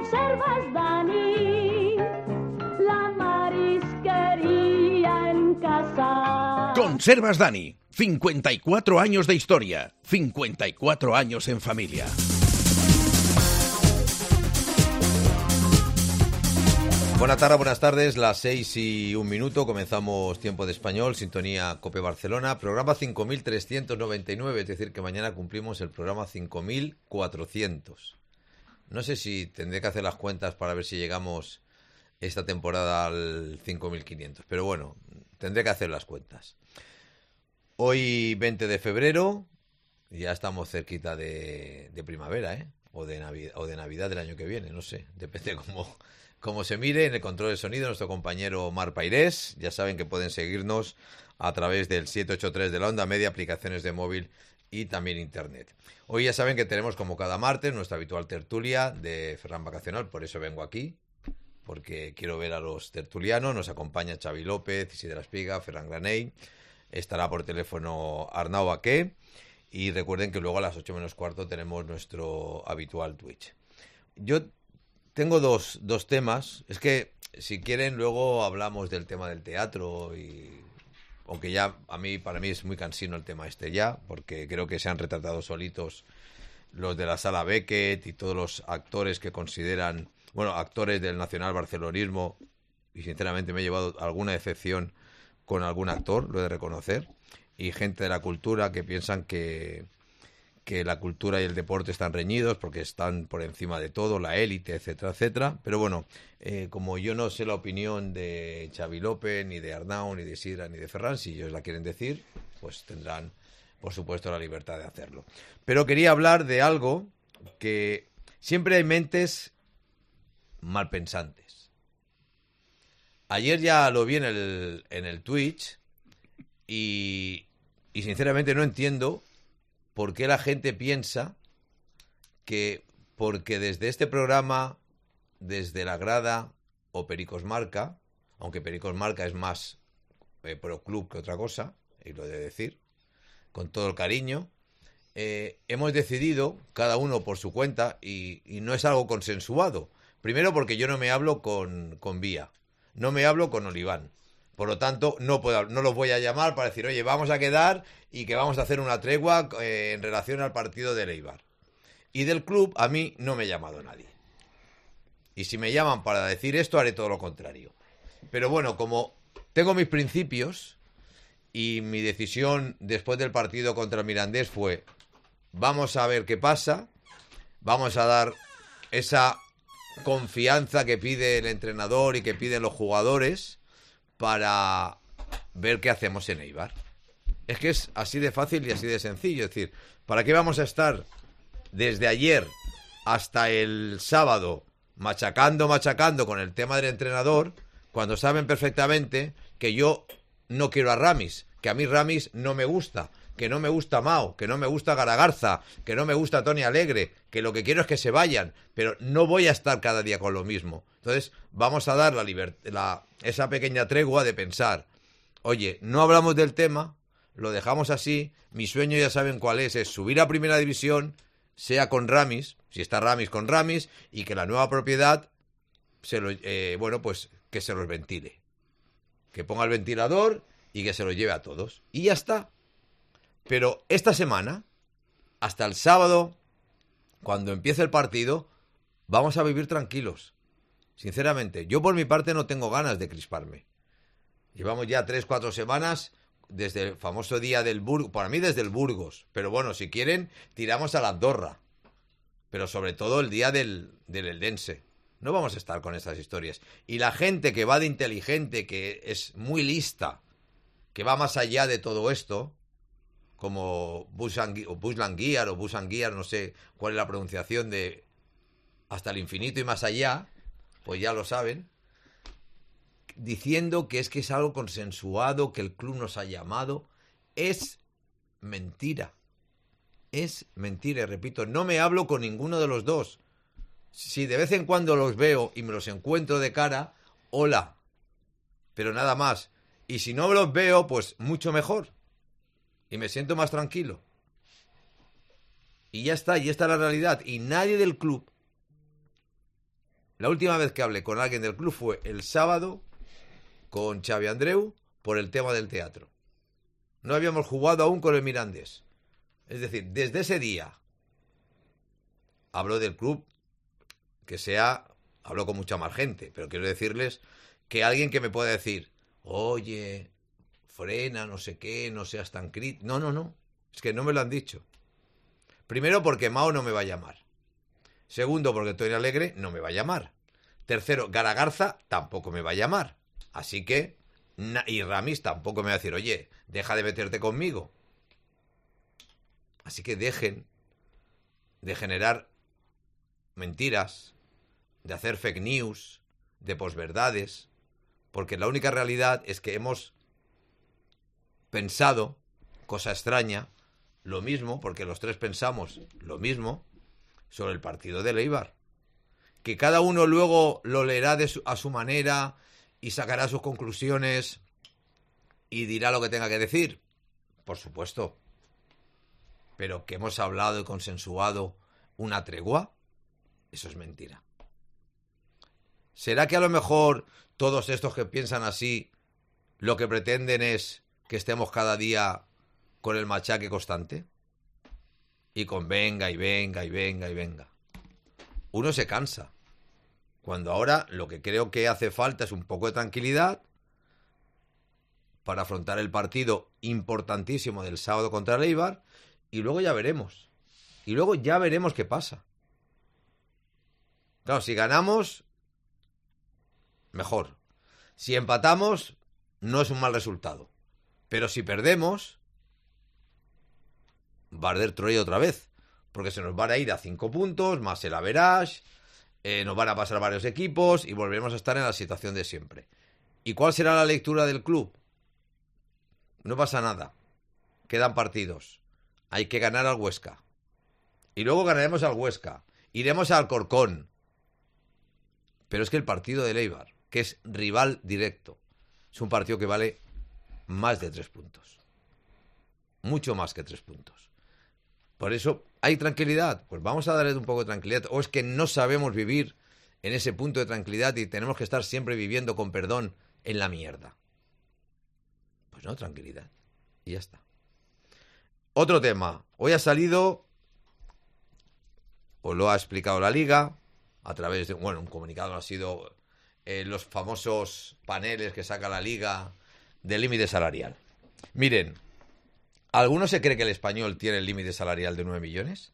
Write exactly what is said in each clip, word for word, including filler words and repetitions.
Conservas Dani, la marisquería en casa. Conservas Dani, cincuenta y cuatro años de historia, cincuenta y cuatro años en familia. Buenas tardes, buenas tardes, las seis y un minuto, comenzamos Tiempo de Español, sintonía COPE Barcelona, programa cinco mil trescientos noventa y nueve, es decir, que mañana cumplimos el programa cinco mil cuatrocientos. No sé si tendré que hacer las cuentas para ver si llegamos esta temporada al cinco mil quinientos, pero bueno, tendré que hacer las cuentas. Hoy veinte de febrero, ya estamos cerquita de, de primavera, ¿eh? O de, Navidad, o de Navidad del año que viene, no sé, depende cómo... Como se mire, en el control de sonido, nuestro compañero Mar Pairés. Ya saben que pueden seguirnos a través del siete ocho tres de la onda media, aplicaciones de móvil y también internet. Hoy ya saben que tenemos, como cada martes, nuestra habitual tertulia de Ferran Vacacional. Por eso vengo aquí, porque quiero ver a los tertulianos. Nos acompaña Xavi López, Isidra Espiga, Ferran Granell. Estará por teléfono Arnau Baqué. Y recuerden que luego a las ocho menos cuarto tenemos nuestro habitual Twitch. Yo... Tengo dos, dos temas. Es que, si quieren, luego hablamos del tema del teatro y... Aunque ya, a mí, para mí es muy cansino el tema este ya, porque creo que se han retratado solitos los de la Sala Beckett y todos los actores que consideran... Bueno, actores del nacional barcelonismo, y sinceramente me he llevado alguna decepción con algún actor, lo he de reconocer, y gente de la cultura que piensan que... que la cultura y el deporte están reñidos porque están por encima de todo, la élite, etcétera, etcétera. Pero bueno, eh, como yo no sé la opinión de Xavi López, ni de Arnau, ni de Isidra, ni de Ferran, si ellos la quieren decir, pues tendrán, por supuesto, la libertad de hacerlo. Pero quería hablar de algo que siempre hay mentes malpensantes. Ayer ya lo vi en el, en el Twitch y, y sinceramente no entiendo ¿por qué la gente piensa que porque desde este programa, desde La Grada o Pericos Marca, aunque Pericos Marca es más eh, pro club que otra cosa, y lo he de decir, con todo el cariño, eh, hemos decidido, cada uno por su cuenta, y, y no es algo consensuado. Primero porque yo no me hablo con, con Vía, no me hablo con Oliván. Por lo tanto, no puedo, no los voy a llamar para decir, oye, vamos a quedar y que vamos a hacer una tregua eh, en relación al partido del Eibar. Y del club, a mí no me ha llamado nadie. Y si me llaman para decir esto, haré todo lo contrario. Pero bueno, como tengo mis principios y mi decisión después del partido contra el Mirandés fue, vamos a ver qué pasa, vamos a dar esa confianza que pide el entrenador y que piden los jugadores para ver qué hacemos en Eibar. Es que es así de fácil y así de sencillo. Es decir, ¿para qué vamos a estar desde ayer hasta el sábado machacando, machacando con el tema del entrenador, cuando saben perfectamente que yo no quiero a Ramis, que a mí Ramis no me gusta, que no me gusta Mao, que no me gusta Garagarza, que no me gusta Tony Alegre, que lo que quiero es que se vayan, pero no voy a estar cada día con lo mismo. Entonces, vamos a dar la libertad, la, esa pequeña tregua de pensar, oye, no hablamos del tema, lo dejamos así, mi sueño ya saben cuál es, es subir a Primera División, sea con Ramis, si está Ramis con Ramis, y que la nueva propiedad, se lo, eh, bueno, pues que se los ventile. Que ponga el ventilador y que se lo lleve a todos. Y ya está. Pero esta semana, hasta el sábado, cuando empiece el partido, vamos a vivir tranquilos. Sinceramente, yo por mi parte no tengo ganas de crisparme. Llevamos ya tres, cuatro semanas desde el famoso día del Burgos, para mí desde el Burgos, pero bueno, si quieren, tiramos a la Andorra. Pero sobre todo el día del, del Eldense. No vamos a estar con estas historias. Y la gente que va de inteligente, que es muy lista, que va más allá de todo esto, como Buslanguiar o Busanguiar, no sé cuál es la pronunciación de hasta el infinito y más allá, pues ya lo saben, diciendo que es que es algo consensuado, que el club nos ha llamado, es mentira. Es mentira, y repito, no me hablo con ninguno de los dos. Si de vez en cuando los veo y me los encuentro de cara, hola, pero nada más. Y si no los veo, pues mucho mejor. Y me siento más tranquilo. Y ya está, y esta es la realidad. Y nadie del club La última vez que hablé con alguien del club fue el sábado con Xavi Andreu por el tema del teatro. No habíamos jugado aún con el Mirandés. Es decir, desde ese día hablo del club que sea... Hablo con mucha más gente, pero quiero decirles que alguien que me pueda decir, oye, frena, no sé qué, no seas tan crítico. No, no, no. Es que no me lo han dicho. Primero, porque Mao no me va a llamar. Segundo, porque Tony Alegre no me va a llamar. Tercero, Garagarza tampoco me va a llamar. Así que, y Ramis tampoco me va a decir, oye, deja de meterte conmigo. Así que dejen de generar mentiras, de hacer fake news, de posverdades, porque la única realidad es que hemos pensado, cosa extraña, lo mismo, porque los tres pensamos lo mismo, sobre el partido de Eibar. Que cada uno luego lo leerá de su, a su manera y sacará sus conclusiones y dirá lo que tenga que decir. Por supuesto. Pero que hemos hablado y consensuado una tregua, eso es mentira. ¿Será que a lo mejor todos estos que piensan así lo que pretenden es que estemos cada día con el machaque constante? Y con venga y venga y venga y venga. Uno se cansa. Cuando ahora lo que creo que hace falta es un poco de tranquilidad para afrontar el partido importantísimo del sábado contra el Eibar y luego ya veremos. Y luego ya veremos qué pasa. Claro, si ganamos, mejor. Si empatamos, no es un mal resultado. Pero si perdemos, va a arder Troya otra vez. Porque se nos van a ir a cinco puntos, más el average, eh, nos van a pasar varios equipos y volveremos a estar en la situación de siempre. ¿Y cuál será la lectura del club? No pasa nada. Quedan partidos. Hay que ganar al Huesca. Y luego ganaremos al Huesca. Iremos al Alcorcón. Pero es que el partido de Eibar, que es rival directo, es un partido que vale más de tres puntos. Mucho más que tres puntos. Por eso, ¿hay tranquilidad? Pues vamos a darle un poco de tranquilidad. O es que no sabemos vivir en ese punto de tranquilidad y tenemos que estar siempre viviendo, con perdón, en la mierda. Pues no, tranquilidad. Y ya está. Otro tema. Hoy ha salido, o lo ha explicado la Liga, a través de, bueno, un comunicado ha sido eh, los famosos paneles que saca la Liga del límite salarial. Miren, ¿alguno se cree que el Español tiene el límite salarial de nueve millones?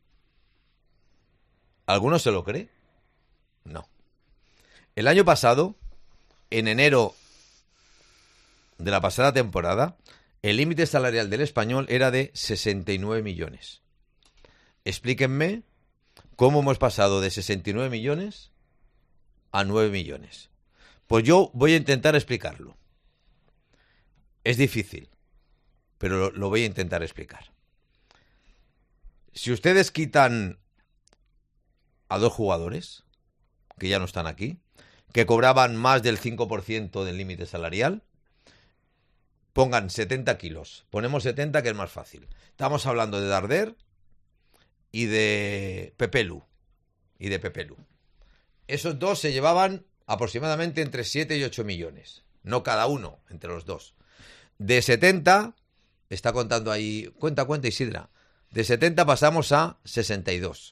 ¿Alguno se lo cree? No. El año pasado, en enero de la pasada temporada, el límite salarial del Español era de sesenta y nueve millones. Explíquenme cómo hemos pasado de sesenta y nueve millones a nueve millones. Pues yo voy a intentar explicarlo. Es difícil, pero lo, lo voy a intentar explicar. Si ustedes quitan a dos jugadores, que ya no están aquí, que cobraban más del cinco por ciento del límite salarial, pongan setenta kilos. Ponemos setenta, que es más fácil. Estamos hablando de Darder y de Pepelu. Y de Pepelu. Esos dos se llevaban aproximadamente entre siete y ocho millones. No cada uno, entre los dos. De setenta, está contando ahí, cuenta, cuenta Isidra. De setenta pasamos a sesenta y dos.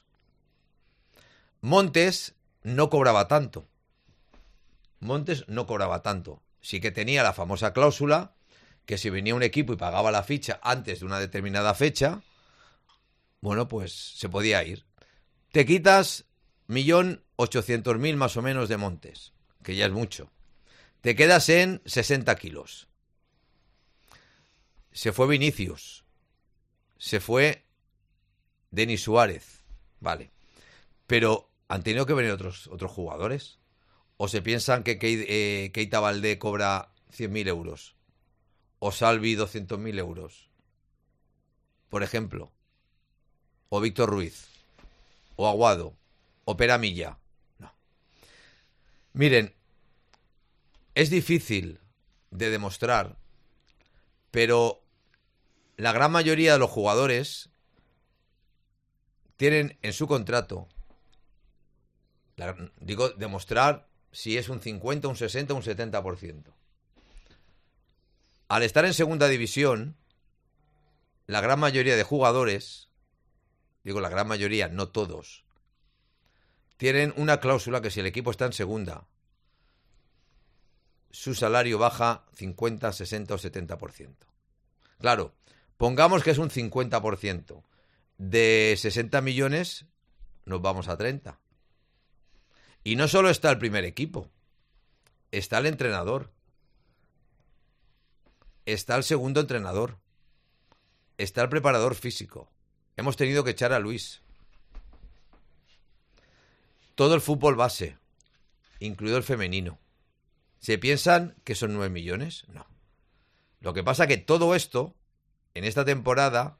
Montes no cobraba tanto. Montes no cobraba tanto. Sí que tenía la famosa cláusula que si venía un equipo y pagaba la ficha antes de una determinada fecha, bueno, pues se podía ir. Te quitas millón ochocientos mil más o menos de Montes, que ya es mucho. Te quedas en sesenta kilos. Se fue Vinicius. Se fue Denis Suárez. Vale. Pero ¿han tenido que venir otros, otros jugadores? ¿O se piensan que eh, Keita Baldé cobra cien mil euros? ¿O Salvi doscientos mil euros? Por ejemplo. ¿O Víctor Ruiz? ¿O Aguado? ¿O Peramilla? No. Miren, es difícil de demostrar, pero la gran mayoría de los jugadores tienen en su contrato La, digo, demostrar si es un cincuenta, un sesenta, un setenta por ciento. Al estar en segunda división, la gran mayoría de jugadores, digo la gran mayoría, no todos, tienen una cláusula que si el equipo está en segunda, su salario baja cincuenta, sesenta o setenta por ciento. Claro, pongamos que es un cincuenta por ciento. De sesenta millones nos vamos a treinta. Y no solo está el primer equipo, está el entrenador, está el segundo entrenador, está el preparador físico. Hemos tenido que echar a Luis. Todo el fútbol base, incluido el femenino. ¿Se piensan que son nueve millones? No. Lo que pasa es que todo esto, en esta temporada,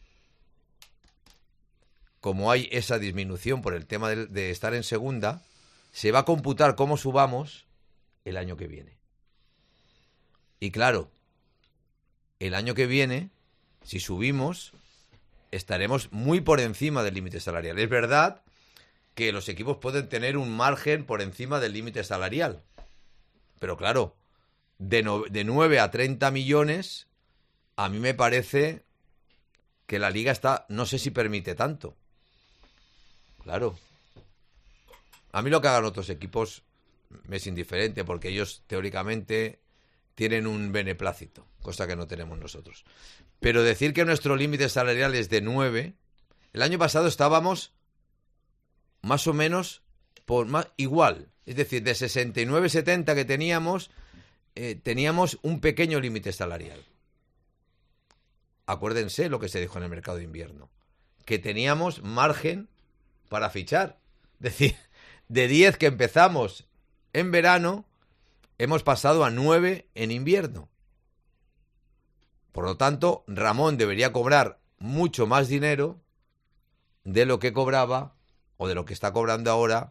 como hay esa disminución por el tema de, de estar en segunda, se va a computar cómo subamos el año que viene. Y claro, el año que viene, si subimos, estaremos muy por encima del límite salarial. Es verdad que los equipos pueden tener un margen por encima del límite salarial. Pero claro, de, no, de nueve a treinta millones, a mí me parece que la liga está, no sé si permite tanto. Claro. A mí lo que hagan otros equipos me es indiferente, porque ellos teóricamente tienen un beneplácito, cosa que no tenemos nosotros. Pero decir que nuestro límite salarial es de nueve, el año pasado estábamos más o menos por más, igual. Es decir, de sesenta y nueve setenta que teníamos, eh, teníamos un pequeño límite salarial. Acuérdense lo que se dijo en el mercado de invierno, que teníamos margen para fichar. Es decir, de diez que empezamos en verano, hemos pasado a nueve en invierno. Por lo tanto, Ramón debería cobrar mucho más dinero de lo que cobraba o de lo que está cobrando ahora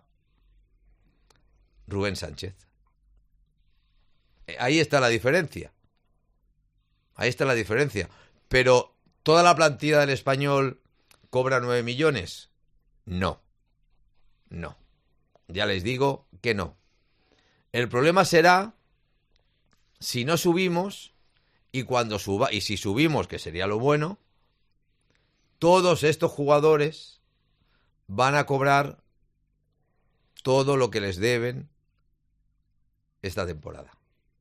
Rubén Sánchez. Ahí está la diferencia. Ahí está la diferencia. Pero, ¿toda la plantilla del Español cobra nueve millones? No. No. Ya les digo que no. El problema será si no subimos y cuando suba, y si subimos, que sería lo bueno, todos estos jugadores van a cobrar todo lo que les deben esta temporada.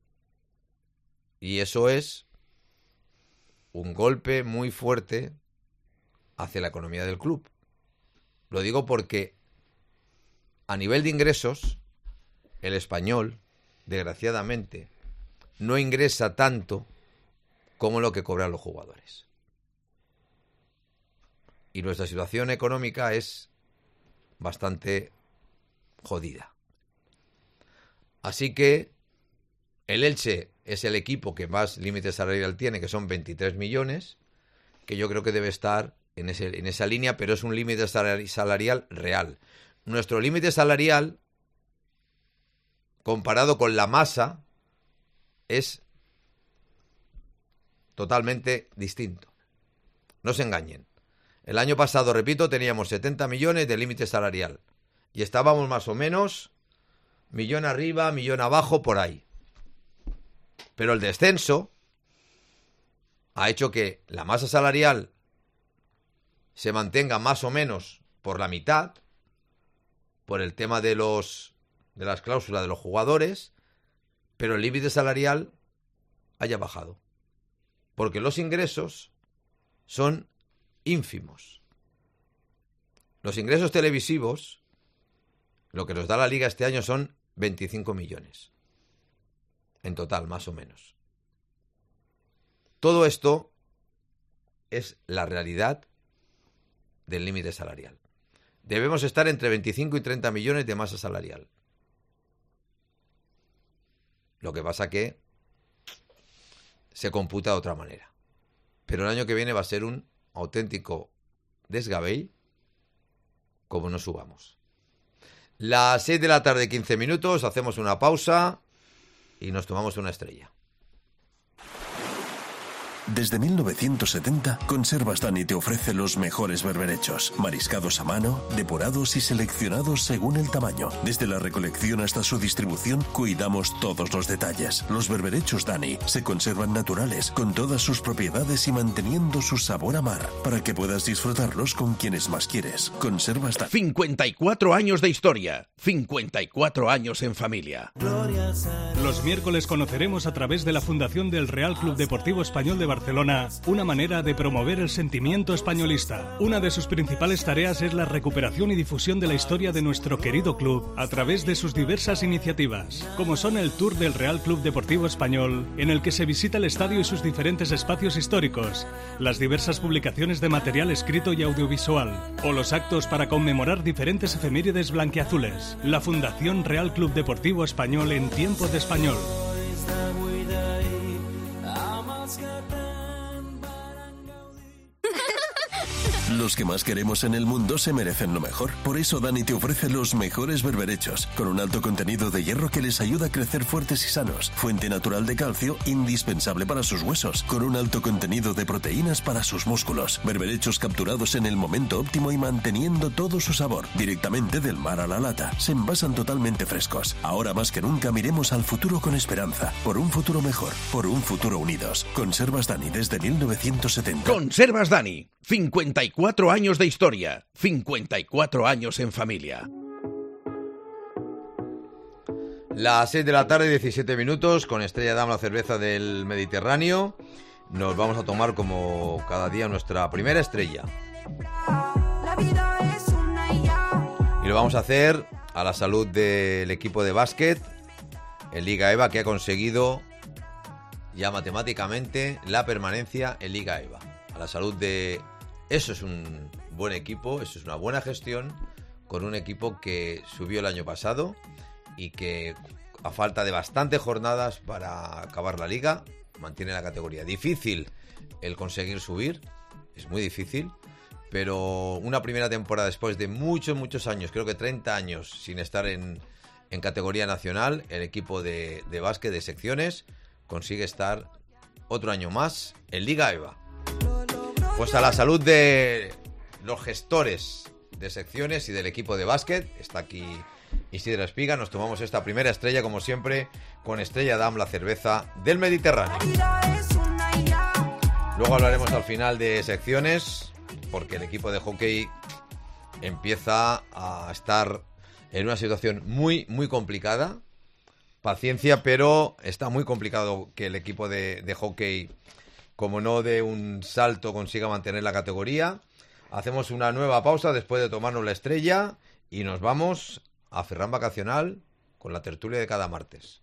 Y eso es un golpe muy fuerte hacia la economía del club. Lo digo porque a nivel de ingresos, el Español, desgraciadamente, no ingresa tanto como lo que cobran los jugadores. Y nuestra situación económica es bastante jodida. Así que el Elche es el equipo que más límite salarial tiene, que son veintitrés millones, que yo creo que debe estar en, ese, en esa línea, pero es un límite salarial real. Nuestro límite salarial, comparado con la masa, es totalmente distinto. No se engañen. El año pasado, repito, teníamos setenta millones de límite salarial. Y estábamos más o menos millón arriba, millón abajo, por ahí. Pero el descenso ha hecho que la masa salarial se mantenga más o menos por la mitad, por el tema de los de las cláusulas de los jugadores, pero el límite salarial haya bajado. Porque los ingresos son ínfimos. Los ingresos televisivos, lo que nos da la liga este año son veinticinco millones. En total, más o menos. Todo esto es la realidad del límite salarial. Debemos estar entre veinticinco y treinta millones de masa salarial. Lo que pasa que se computa de otra manera. Pero el año que viene va a ser un auténtico desgabell como no subamos. Las seis de la tarde, quince minutos, hacemos una pausa y nos tomamos una estrella. Desde mil novecientos setenta, Conservas Dani te ofrece los mejores berberechos, mariscados a mano, depurados y seleccionados según el tamaño. Desde la recolección hasta su distribución, cuidamos todos los detalles. Los berberechos Dani se conservan naturales, con todas sus propiedades y manteniendo su sabor a mar, para que puedas disfrutarlos con quienes más quieres. Conservas Dani. cincuenta y cuatro años de historia, cincuenta y cuatro años en familia. Los miércoles conoceremos a través de la Fundación del Real Club Deportivo Español de Barcelona una manera de promover el sentimiento españolista. Una de sus principales tareas es la recuperación y difusión de la historia de nuestro querido club a través de sus diversas iniciativas, como son el Tour del Real Club Deportivo Español, en el que se visita el estadio y sus diferentes espacios históricos, las diversas publicaciones de material escrito y audiovisual, o los actos para conmemorar diferentes efemérides blanquiazules. La Fundación Real Club Deportivo Español en tiempo de español. Los que más queremos en el mundo se merecen lo mejor. Por eso Dani te ofrece los mejores berberechos, con un alto contenido de hierro que les ayuda a crecer fuertes y sanos, fuente natural de calcio indispensable para sus huesos, con un alto contenido de proteínas para sus músculos, berberechos capturados en el momento óptimo y manteniendo todo su sabor, directamente del mar a la lata. Se envasan totalmente frescos. Ahora más que nunca miremos al futuro con esperanza, por un futuro mejor, por un futuro unidos. Conservas Dani desde mil novecientos setenta. Conservas Dani, cincuenta y cuatro años de historia, cincuenta y cuatro años en familia. Las seis de la tarde, diecisiete minutos, con Estrella Damm, la cerveza del Mediterráneo. Nos vamos a tomar como cada día nuestra primera estrella. Y lo vamos a hacer a la salud del equipo de básquet, en Liga EVA, que ha conseguido ya matemáticamente la permanencia en Liga EVA. A la salud de... Eso es un buen equipo, eso es una buena gestión, con un equipo que subió el año pasado y que, a falta de bastantes jornadas para acabar la liga, mantiene la categoría. Difícil el conseguir subir, es muy difícil, pero una primera temporada después de muchos, muchos años, creo que treinta años sin estar en, en categoría nacional, el equipo de, de básquet de secciones consigue estar otro año más en Liga EVA. Pues a la salud de los gestores de secciones y del equipo de básquet, está aquí Isidro Espiga, nos tomamos esta primera estrella, como siempre, con Estrella Damm, la cerveza del Mediterráneo. Luego hablaremos al final de secciones, porque el equipo de hockey empieza a estar en una situación muy, muy complicada. Paciencia, pero está muy complicado que el equipo de, de hockey, como no de un salto, consiga mantener la categoría. Hacemos una nueva pausa después de tomarnos la estrella y nos vamos a Ferran Vacacional con la tertulia de cada martes.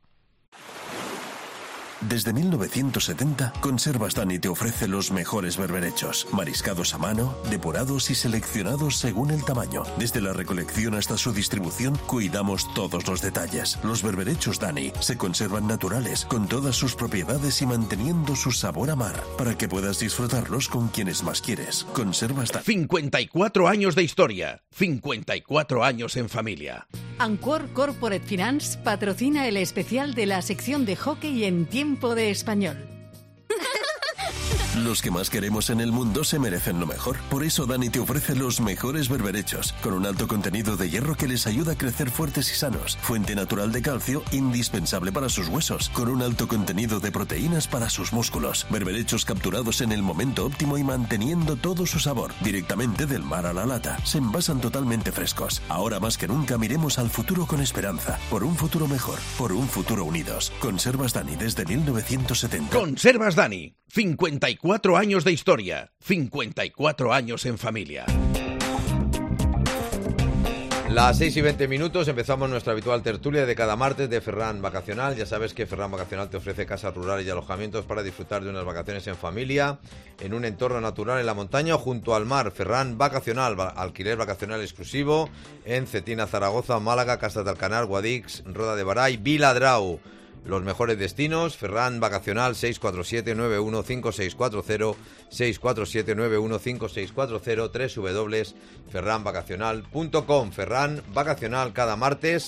Desde mil novecientos setenta, Conservas Dani te ofrece los mejores berberechos, mariscados a mano, depurados y seleccionados según el tamaño. Desde la recolección hasta su distribución, cuidamos todos los detalles. Los berberechos Dani se conservan naturales, con todas sus propiedades y manteniendo su sabor a mar, para que puedas disfrutarlos con quienes más quieres. Conservas Dani. cincuenta y cuatro años de historia, cincuenta y cuatro años en familia. Anquor Corporate Finance patrocina el especial de la sección de hockey en tiempo de español. Los que más queremos en el mundo se merecen lo mejor. Por eso Dani te ofrece los mejores berberechos, con un alto contenido de hierro que les ayuda a crecer fuertes y sanos, fuente natural de calcio indispensable para sus huesos, con un alto contenido de proteínas para sus músculos, berberechos capturados en el momento óptimo y manteniendo todo su sabor, directamente del mar a la lata. Se envasan totalmente frescos. Ahora más que nunca miremos al futuro con esperanza, por un futuro mejor, por un futuro unidos. Conservas Dani desde mil novecientos setenta. Conservas Dani, cincuenta y cuatro años de historia, cincuenta y cuatro años en familia. Las seis y veinte minutos, empezamos nuestra habitual tertulia de cada martes de Ferran Vacacional. Ya sabes que Ferran Vacacional te ofrece casas rurales y alojamientos para disfrutar de unas vacaciones en familia, en un entorno natural en la montaña o junto al mar. Ferran Vacacional, alquiler vacacional exclusivo en Cetina, Zaragoza, Málaga, Casas de Alcanar, Guadix, Roda de Baray, Viladrau. Los mejores destinos, Ferran Vacacional, seis cuatro siete, nueve uno cinco seis cuatro cero, seis cuatro siete, nueve uno cinco seis cuatro cero, doble u doble u doble u punto ferran vacacional punto com. Ferran Vacacional cada martes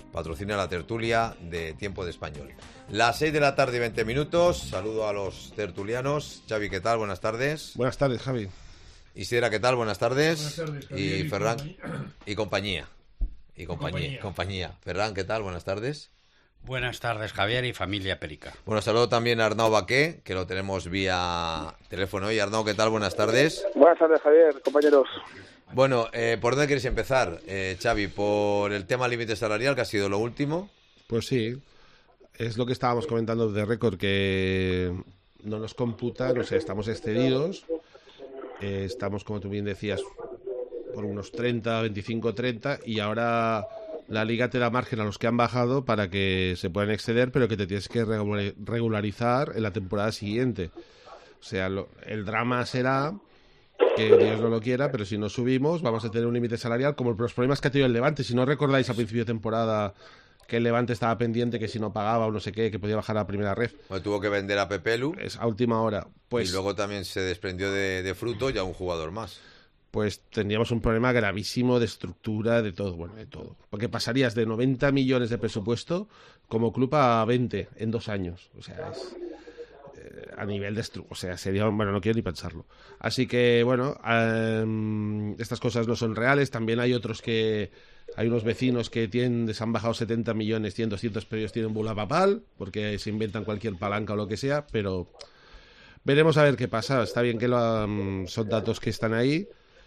patrocina la tertulia de Tiempo de Español. Las seis de la tarde y veinte minutos. Saludo a los tertulianos. Xavi, ¿qué tal? Buenas tardes. Buenas tardes, Javi. Isidra, ¿qué tal? Buenas tardes. Buenas tardes, Javier, y y Ferran compañía. y compañía. Y compañía, compañía. compañía. Ferran, ¿qué tal? Buenas tardes. Buenas tardes, Javier y familia Perica. Bueno, saludo también a Arnau Baqué, que lo tenemos vía teléfono. Y Arnau, ¿qué tal? Buenas tardes. Buenas tardes, Javier, compañeros. Bueno, eh, ¿por dónde queréis empezar, eh, Xavi? ¿Por el tema límite salarial, que ha sido lo último? Pues sí, es lo que estábamos comentando de récord, que no nos computan, o sea, estamos excedidos, eh, estamos, como tú bien decías, por unos treinta, veinticinco, treinta, y ahora la Liga te da margen a los que han bajado para que se puedan exceder, pero que te tienes que regularizar en la temporada siguiente. O sea, lo, el drama será que Dios no lo quiera, pero si no subimos vamos a tener un límite salarial como los problemas que ha tenido el Levante. Si no recordáis, a principio de temporada que el Levante estaba pendiente, que si no pagaba o no sé qué, que podía bajar a la primera ref. Bueno, tuvo que vender a Pepelu. Es a última hora. Pues, y luego también se desprendió de, de Fruto y a un jugador más. Pues tendríamos un problema gravísimo de estructura, de todo, bueno, de todo. Porque pasarías de noventa millones de presupuesto como club a veinte en dos años. O sea, es eh, a nivel de estructura. O sea, sería, bueno, no quiero ni pensarlo. Así que, bueno, um, estas cosas no son reales. También hay otros que, hay unos vecinos que tienen, se han bajado setenta millones, cien, doscientos, pero ellos tienen bula papal, porque se inventan cualquier palanca o lo que sea, pero veremos a ver qué pasa. Está bien que lo, um, son datos que están ahí.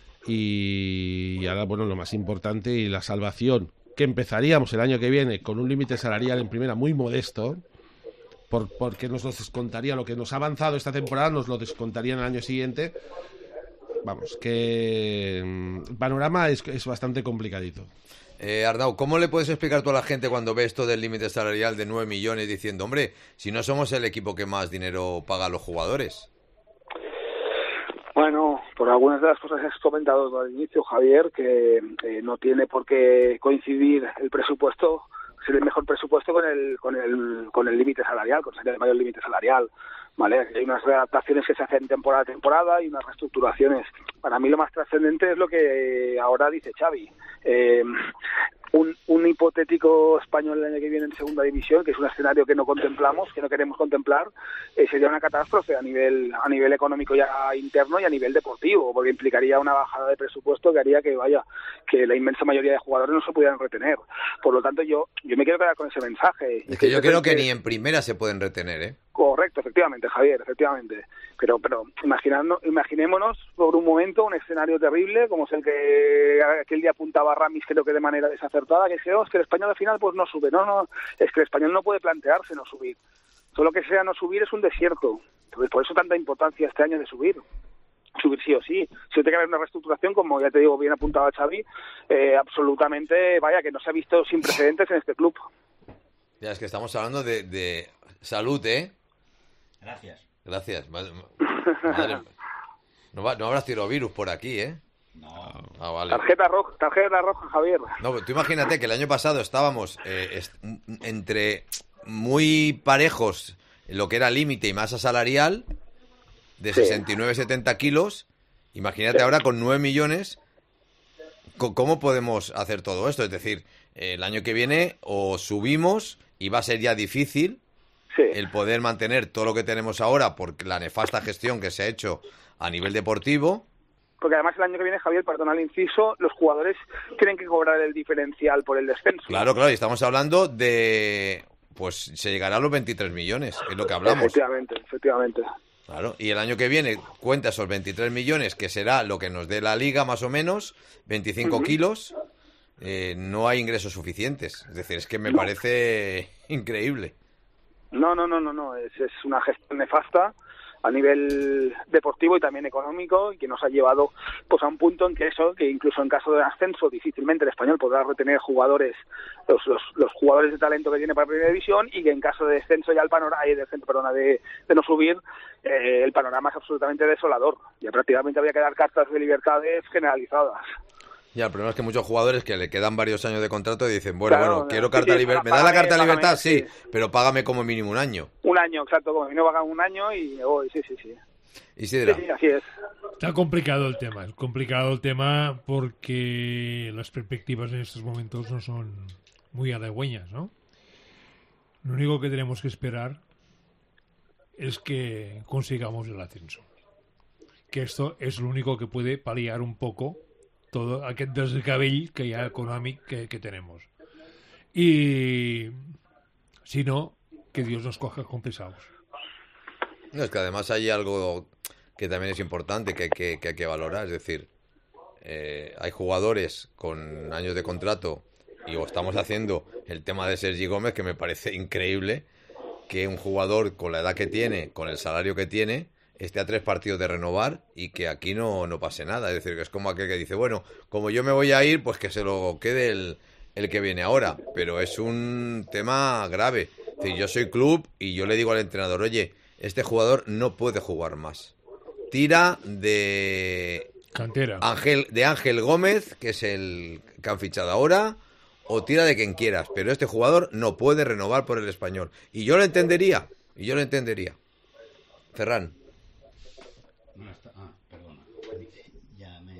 Y ahora, bueno, lo más importante y la salvación, que empezaríamos el año que viene con un límite salarial en primera muy modesto, por, porque nos lo descontaría, lo que nos ha avanzado esta temporada nos lo descontaría en el año siguiente. Vamos, que el panorama es, es bastante complicadito. Eh, Arnau, ¿cómo le puedes explicar tú a la gente cuando ve esto del límite salarial de nueve millones diciendo, hombre, si no somos el equipo que más dinero paga a los jugadores? Bueno, por algunas de las cosas que has comentado al inicio, Javier, que eh, no tiene por qué coincidir el presupuesto, ser el mejor presupuesto con el con el con el límite salarial, con el mayor límite salarial, ¿vale? Hay unas adaptaciones que se hacen temporada a temporada y unas reestructuraciones. Para mí lo más trascendente es lo que ahora dice Xavi. Eh, un, un hipotético español el año que viene en segunda división, que es un escenario que no contemplamos, que no queremos contemplar, eh, sería una catástrofe a nivel a nivel económico ya interno y a nivel deportivo, porque implicaría una bajada de presupuesto que haría que vaya que la inmensa mayoría de jugadores no se pudieran retener. Por lo tanto, yo yo me quiero quedar con ese mensaje. Es que yo creo que ni en primera se pueden retener, ¿eh? Correcto, efectivamente, Javier, efectivamente. Pero pero imaginando, imaginémonos por un momento un escenario terrible, como es el que aquel día apuntaba Ramis, creo que de manera desacertada, que dije, oh, es que el Español al final pues no sube. No, no, es que el Español no puede plantearse no subir. Todo lo que sea no subir es un desierto. Entonces, por eso tanta importancia este año de subir. Subir sí o sí. Si tiene que haber una reestructuración, como ya te digo, bien apuntaba Xavi, eh, absolutamente, vaya, que no se ha visto sin precedentes en este club. Ya, es que estamos hablando de, de salud, ¿eh? Gracias. Gracias. Madre, madre, no, va, no habrá cirovirus por aquí, ¿eh? No. Ah, vale. Tarjeta roja, tarjeta roja, Javier. No, tú imagínate que el año pasado estábamos eh, est- entre muy parejos en lo que era límite y masa salarial de Sí. sesenta y nueve, setenta kilos. Imagínate Sí. ahora con nueve millones. co- ¿Cómo podemos hacer todo esto? Es decir, eh, el año que viene o subimos y va a ser ya difícil Sí. el poder mantener todo lo que tenemos ahora por la nefasta gestión que se ha hecho a nivel deportivo. Porque además el año que viene, Javier, perdona el inciso, los jugadores tienen que cobrar el diferencial por el descenso. Claro, claro, y estamos hablando de... Pues se llegará a los veintitrés millones, es lo que hablamos. Efectivamente, efectivamente. Claro, y el año que viene cuenta esos veintitrés millones, que será lo que nos dé la Liga más o menos, veinticinco Ujú. kilos, eh, no hay ingresos suficientes. Es decir, es que me No. parece increíble. No, no, no, no, no, es, es una gestión nefasta a nivel deportivo y también económico, y que nos ha llevado pues a un punto en que eso, que incluso en caso de ascenso difícilmente el Español podrá retener jugadores, los, los, los jugadores de talento que tiene para Primera División, y que en caso de descenso ya el panorama, de descenso, perdona, de, de no subir, eh, el panorama es absolutamente desolador. Ya prácticamente habría que dar cartas de libertades generalizadas. Ya, el problema es que muchos jugadores que le quedan varios años de contrato y dicen, bueno, Claro, bueno, quiero sí, carta sí, de libertad. ¿Me da págame, la carta de págame, libertad? Sí, sí. pero págame como mínimo un año. Un año, exacto, como no pagan un año y me voy, sí, sí, sí. Isidra. Sí, sí, así es. Está complicado el tema, es complicado el tema porque las perspectivas en estos momentos no son muy halagüeñas, ¿no? Lo único que tenemos que esperar es que consigamos el ascenso. Que esto es lo único que puede paliar un poco todo aquest desgavell que hi ha econòmic que, que tenemos. Y si no, que Dios nos coja confesados. No, es que además hay algo que también es importante que, que, que hay que valorar, es decir, eh, hay jugadores con años de contrato y o estamos haciendo el tema de Sergi Gómez, que me parece increíble que un jugador con la edad que tiene, con el salario que tiene, esté a tres partidos de renovar y que aquí no, no pase nada. Es decir, que es como aquel que dice, bueno, como yo me voy a ir, pues que se lo quede el, el que viene ahora. Pero es un tema grave. Es decir, yo soy club y yo le digo al entrenador, oye, este jugador no puede jugar más. Tira de Cantera. Ángel, de Ángel Gómez, que es el que han fichado ahora, o tira de quien quieras, pero este jugador no puede renovar por el Español. Y yo lo entendería, y yo lo entendería. Ferran. No está, ah, perdona. Ya me...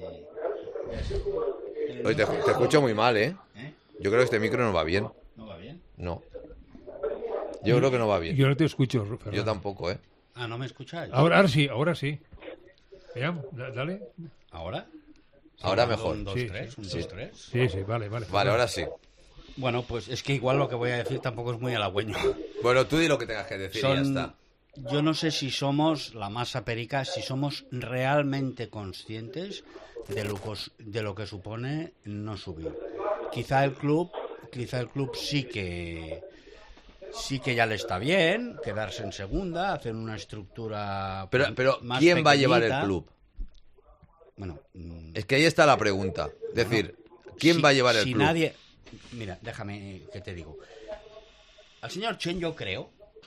Oye, te, te escucho muy mal, ¿eh? ¿Eh? Yo creo que este micro no va bien. ¿No va bien? No. Yo creo que no va bien. Yo no te escucho, Ferran. Yo tampoco, ¿eh? Ah, ¿no me escucháis? Ahora, ahora sí, ahora sí. Veamos, da- dale. ¿Ahora? Ahora Un, mejor. Un, dos, Sí, tres, un, sí. dos, tres. Sí, sí, vale, vale. Vale, ahora sí. Bueno, pues es que igual lo que voy a decir tampoco es muy halagüeño. Bueno, tú di lo que tengas que decir y ya Son- está. Yo no sé si somos, la masa perica, si somos realmente conscientes de lo, cos- de lo que supone no subir. Quizá el club, quizá el club sí que sí que ya le está bien quedarse en segunda, hacer una estructura Pero, pero más ¿quién va a llevar el pequeñita. club? Bueno, mm, Es que ahí está la pregunta. Es decir, ¿quién si- va a llevar el si club? nadie, mira, déjame que te digo. Al señor Chen yo creo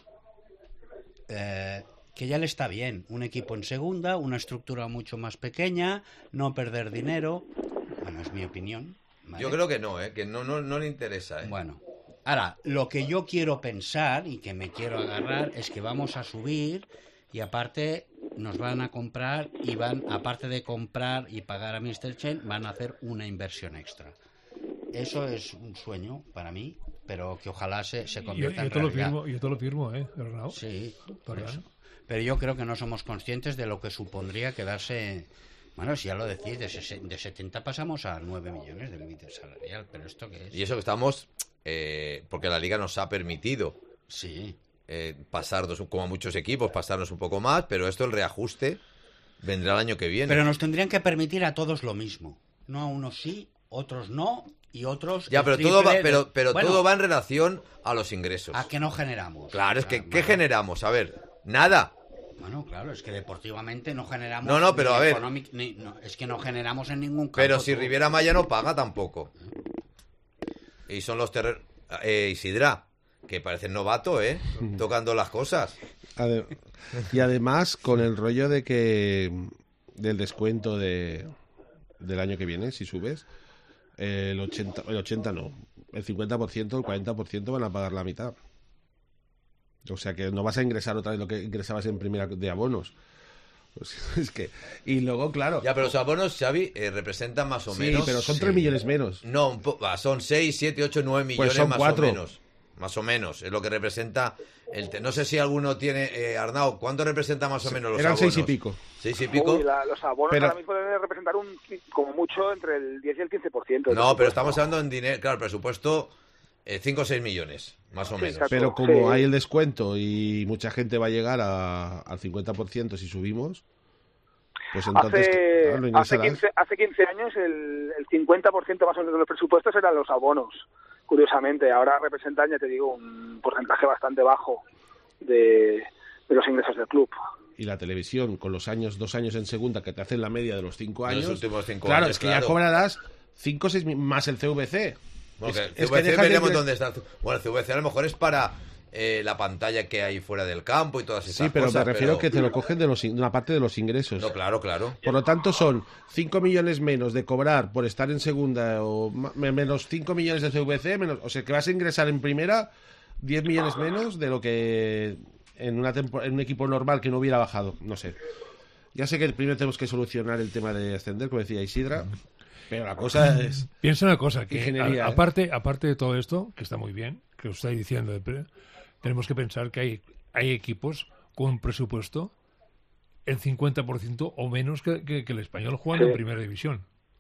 eh, que ya le está bien. Un equipo en segunda, una estructura mucho más pequeña, no perder dinero. Bueno, es mi opinión. ¿vale? Yo creo que no, ¿eh? Que no, no, no le interesa, ¿eh? Bueno, ahora, lo que yo quiero pensar y que me quiero agarrar es que vamos a subir y aparte nos van a comprar y van, aparte de comprar y pagar a míster Chen, van a hacer una inversión extra. Eso es un sueño para mí, pero que ojalá se, se Yo, convierta yo en te lo realidad. firmo, yo te lo firmo, ¿eh, Arnau? Sí, por Ferran. eso. Pero yo creo que no somos conscientes de lo que supondría quedarse... Bueno, si ya lo decís, de, ses- de setenta pasamos a nueve millones de límite salarial, pero ¿esto qué es? Y eso que estamos... eh, porque la Liga nos ha permitido Sí. eh, pasarnos, como a muchos equipos, pasarnos un poco más, pero esto, el reajuste, vendrá el año que viene. Pero nos tendrían que permitir a todos lo mismo. No a unos sí, otros no, y otros... Ya, el pero todo va, triple de- pero, pero Bueno, todo va en relación a los ingresos. ¿a qué no generamos? Claro, es O sea, que, ¿qué bueno, generamos? A ver, nada. Bueno, claro, es que deportivamente no generamos... No, no, pero ni a ver. economic- ni- no, es que no generamos en ningún campo. Pero si tú. Riviera Maya no paga tampoco. Y son los terrenos... Eh, Isidra, que parecen novato, ¿eh? Tocando las cosas. Ade- Y además, con el rollo de que del descuento de del año que viene, si subes, eh, el ochenta, el ochenta no, el cincuenta por ciento, el cuarenta por ciento van a pagar la mitad. O sea que no vas a ingresar otra vez lo que ingresabas en primera de abonos. Pues, es que y luego, claro, Ya, pero los abonos, Xavi, eh, representan más o sí, menos... pero son Sí. tres millones menos. No, un po- va, son seis, siete, ocho, nueve millones Pues son más cuatro. o menos. Más o menos, es lo que representa el... te- No sé si alguno tiene... Eh, Arnau, ¿cuánto representa más o menos los Eran abonos? seis y pico. ¿Seis y pico? Uy, la- los abonos Pero- ahora mismo deben representar un, como mucho entre el diez y el quince por ciento. No, pero estamos hablando en dinero... Claro, presupuesto... Eh, cinco o seis millones, más o Sí, menos. exacto. Pero como Sí. hay el descuento y mucha gente va a llegar a, al cincuenta por ciento si subimos, pues entonces Hace, claro, lo hace, ingresarás. quince, hace quince años el, el cincuenta por ciento más o menos de los presupuestos eran los abonos, curiosamente. Ahora representan, ya te digo, un porcentaje bastante bajo de, de los ingresos del club. Y la televisión, con los años, dos años en segunda, que te hacen la media de los cinco De los años. últimos cinco claro, años, es que claro. ya cobrarás cinco o seis más el C V C. Bueno, Es- que es C que V C dejas de veremos ingres- dónde está. el C- Bueno, el C V C a lo mejor es para eh, la pantalla que hay fuera del campo y todas esas Sí, pero cosas. me refiero pero- que te lo cogen de, los, in- de una parte de los ingresos. No, claro, claro. Por lo tanto, son cinco millones menos de cobrar por estar en segunda o ma- menos cinco millones de C V C, menos, o sea, que vas a ingresar en primera diez millones menos de lo que en, una tempo- en un equipo normal que no hubiera bajado. No sé. Ya sé que primero tenemos que solucionar el tema de ascender, como decía Isidra. Pero la cosa es... Piensa una cosa, que ingeniería, a- ¿eh? aparte, aparte de todo esto, que está muy bien, que os estáis diciendo, pero tenemos que pensar que hay, hay equipos con un presupuesto el cincuenta por ciento o menos que, que- que el Español jugando Sí. en primera división.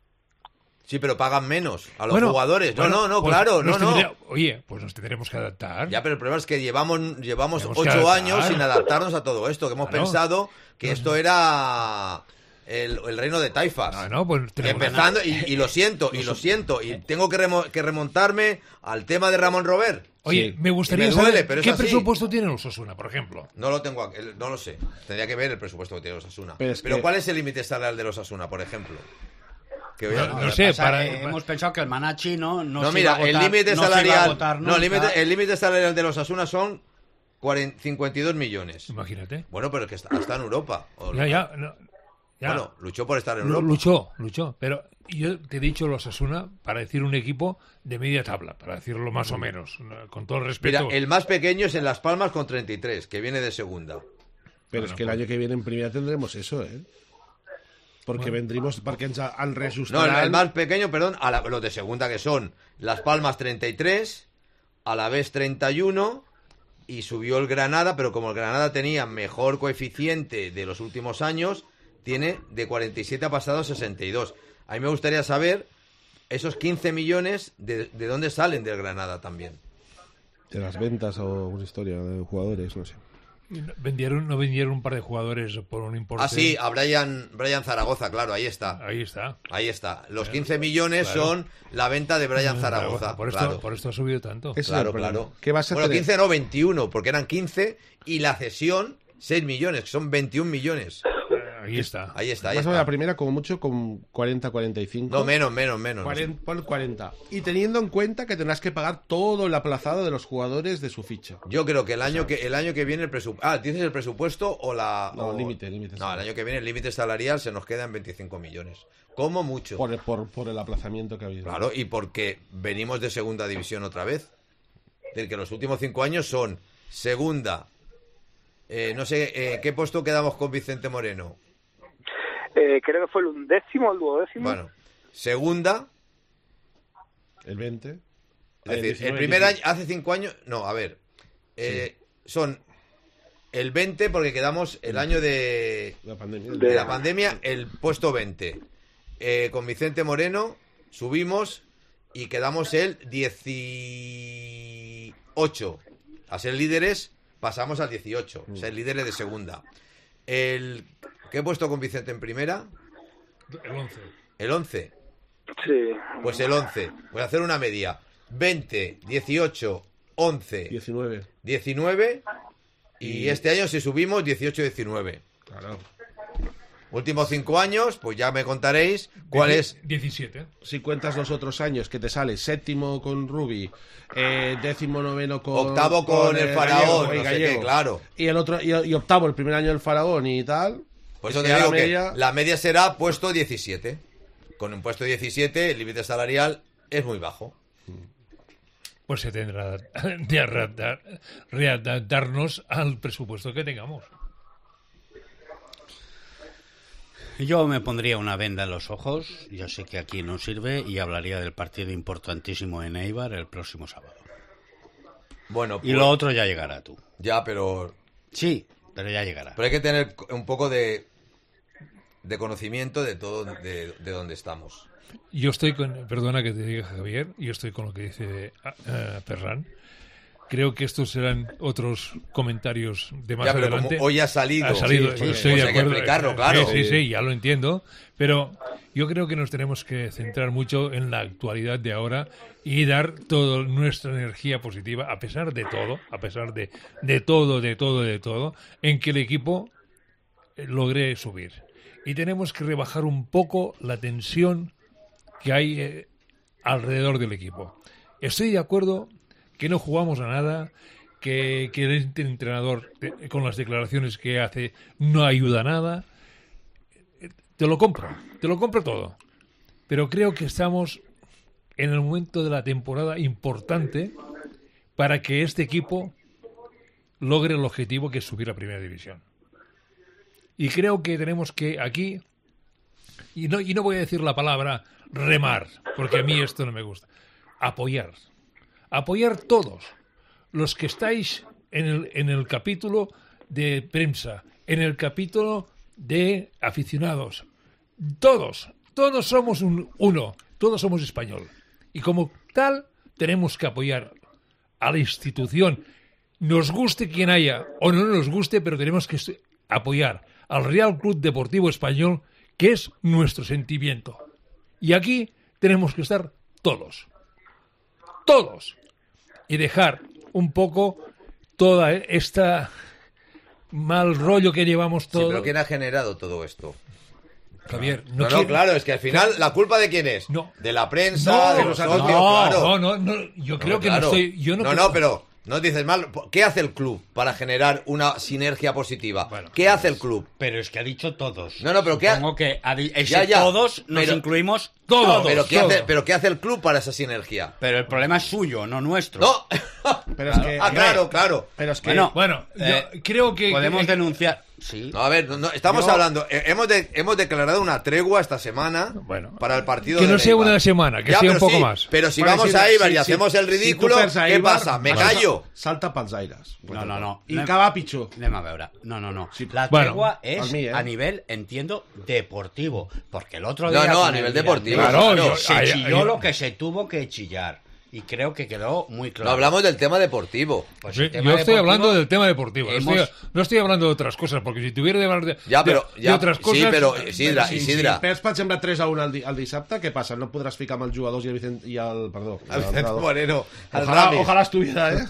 Sí, pero pagan menos a los Bueno, jugadores. No, bueno, no, no, pues claro, no, nos no. tendría- Oye, pues nos tendremos que adaptar. Ya, pero el problema es que llevamos, llevamos Tenemos que ocho adaptar. años sin adaptarnos a todo esto, que hemos Claro. pensado que esto era el, el reino de taifas. No, no, pues tenemos- Empezando, y, y lo siento, y lo siento, y tengo que, remo- que remontarme al tema de Ramón Robert. Oye, Sí. me gustaría Y me duele, saber pero es qué así. presupuesto tiene los Osasuna, por ejemplo. No lo tengo aquí, no lo sé. Tendría que ver el presupuesto que tiene los Asuna. Pero Pero, es que- ¿cuál es el límite salarial de los Asuna, por ejemplo? Que voy a- No, no Lo que sé, pasa para- es que hemos pensado que el Manachi no, no, No, se iba mira, a el agotar- límite no se iba a salarial. agotar No, el nunca. límite el límite salarial de los Asuna son cuarenta cincuenta y dos millones. Imagínate. Bueno, pero es que está, está en Europa. O- Ya, ya, no, ya. Bueno, luchó por estar en Lu- Europa. Luchó, luchó. Pero yo te he dicho los Asuna para decir un equipo de media tabla, para decirlo más o menos, ¿no? Con todo el respeto. Mira, el más pequeño es en Las Palmas con treinta y tres, que viene de segunda. Pero es que el año que viene en primera tendremos eso, ¿eh? Porque vendremos, porque ens han No, el, reajustat... el más pequeño, perdón, a la- los de segunda que son Las Palmas treinta y tres, Alavés treinta y uno y subió el Granada, pero como el Granada tenía mejor coeficiente de los últimos años, tiene de cuarenta y siete ha pasado a sesenta y dos. A mí me gustaría saber esos quince millones de, de dónde salen del Granada también. De las ventas o una historia de jugadores, no sé. Vendieron, no vendieron un par de jugadores por un importe. Ah, sí, a Brian, Brian Zaragoza, claro, ahí está. Ahí está. Ahí está. Los quince millones Claro. son la venta de Brian Zaragoza. Por esto, claro. por esto ha subido tanto. Ese es Claro, el problema. claro. ¿Qué vas a bueno, tener? quince no, veintiuno, porque eran quince y la cesión seis millones, que son veintiún millones. Ahí está. Ahí está, ahí Vas a ver está. la primera como mucho con cuarenta, cuarenta y cinco. No, menos, menos, menos. cuarenta, pon cuarenta. Y teniendo en cuenta que tendrás que pagar todo el aplazado de los jugadores de su ficha. Yo creo que el año que el año que viene el presupuesto... Ah, ¿dices el presupuesto o la...? No, o- límite, límite No, el salarial. año que viene el límite salarial se nos queda en veinticinco millones. Como mucho. Por, por, por el aplazamiento que ha habido. Claro, y porque venimos de segunda división otra vez. Del que los últimos cinco años son segunda... eh, no sé, eh, ¿qué puesto quedamos con Vicente Moreno? Eh, creo que fue el undécimo, el duodécimo. Bueno, segunda... El veinte. Es decir, el primer año, hace cinco años, no, a ver, eh, son el veinte porque quedamos el año de, La pandemia. de la pandemia, el puesto veinte. Eh, con Vicente Moreno subimos y quedamos el dieciocho. A ser líderes pasamos al dieciocho, ser líderes de segunda. El, ¿Qué he puesto con Vicente en primera? El once. El once. Sí. Pues el once. Voy a hacer una media. veinte, dieciocho, once, diecinueve. diecinueve. Y este año si subimos dieciocho, diecinueve. Claro. Últimos cinco años, pues ya me contaréis cuál es. diecisiete. Si cuentas los otros años que te sale séptimo con Rubi, eh, décimo noveno con... Octavo con el Faraón, Gallego, y no sé qué, Gallego. claro. Y el otro y, y octavo el primer año del Faraón y tal. Por es eso que te a digo la que media- la media será puesto diecisiete. Con un puesto diecisiete, el límite salarial es muy bajo. Pues se tendrá de adaptar- readaptarnos al presupuesto que tengamos. Yo me pondría una venda en los ojos, yo sé que aquí no sirve, y hablaría del partido importantísimo en Eibar el próximo sábado. Bueno, Y pues- lo otro ya llegará tú. Ya, pero Sí, pero ya llegará. Pero hay que tener un poco de, de conocimiento de todo, de, de dónde estamos. Yo estoy con, perdona que te diga Javier, yo estoy con lo que dice uh, Ferran. Creo que estos serán otros comentarios de más Ya, pero adelante. como hoy ha salido, Ha salido, sí, sí, estoy pues de hay que acuerdo. explicarlo, claro. Sí, sí, sí, ya lo entiendo. Pero yo creo que nos tenemos que centrar mucho en la actualidad de ahora y dar toda nuestra energía positiva, a pesar de todo, a pesar de, de todo, de todo, de todo, en que el equipo logre subir. Y tenemos que rebajar un poco la tensión que hay eh, alrededor del equipo. Estoy de acuerdo que no jugamos a nada, que, que el entrenador, eh, con las declaraciones que hace, no ayuda a nada. Te lo compro, te lo compro todo. Pero creo que estamos en el momento de la temporada importante para que este equipo logre el objetivo que es subir a Primera División. Y creo que tenemos que aquí y no, y no voy a decir la palabra remar, porque a mí esto no me gusta, apoyar. Apoyar todos los que estáis en el, en el capítulo de prensa, en el capítulo de aficionados. Todos, todos somos un, uno, todos somos español. Y como tal, tenemos que apoyar a la institución. Nos guste quien haya o no nos guste, pero tenemos que apoyar al Real Club Deportivo Español, que es nuestro sentimiento. Y aquí tenemos que estar todos. Todos. Y dejar un poco toda esta mal rollo que llevamos todos. Sí, pero ¿quién ha generado todo esto? Javier, no, no, quiero... no, claro, es que al final la culpa de quién es, no. de la prensa, no, de los socios, no, claro. No, no, no, yo creo no, que claro. no estoy, yo no. No, creo... no, pero no dices mal. ¿Qué hace el club para generar una sinergia positiva? Bueno, ¿Qué hace el club? Pero es que ha dicho todos. No, no, pero ¿qué Supongo que ha di... ese ya, ya, todos nos pero... incluimos todos. todos. Pero ¿qué todo. hace, pero ¿qué hace el club para esa sinergia? Pero el problema es suyo, no nuestro. No. Pero es que, ah, claro, claro. Pero es que, Bueno, Bueno, eh, yo creo que podemos que- denunciar. Sí. No, a ver, no, no, estamos Yo- hablando, eh, hemos, de- hemos declarado una tregua esta semana Bueno, para el partido que de no sea Eibar. una semana, que Ya, sea un pero poco sí, más. Pero si Bueno, vamos si- a Eibar si- y si- hacemos el si ridículo, tu perds a ¿qué Eibar, pasa? Me vas a- callo. Salta pels aires. No, no, no. I Anem- que va pitjor. Anem a veure. No, no, no. Sí. La Bueno, tregua es al mí, ¿eh? a nivel, entiendo, deportivo. Porque el otro No, día... no, con a el nivel Mirandés deportivo, claro, yo- Se ay, chilló ay, lo que se tuvo que chillar. Y creo que quedó muy claro. No hablamos del tema deportivo. Pues Sí, el tema yo estoy deportivo, hablando del tema deportivo, no hemos- estoy, no estoy hablando de otras cosas, porque si tuviera de hablar de, Ya, de- pero- de ya, otras sí, cosas... pero- Isidra, si, Isidra. Si perds, per exemple, tres a un al, di al dissabte, què passa? No podràs ficar amb els jugadors i el Vicent i el... Perdó. Al Vicente Moreno, al Ojalá, Rami. ojalá estuviera, eh?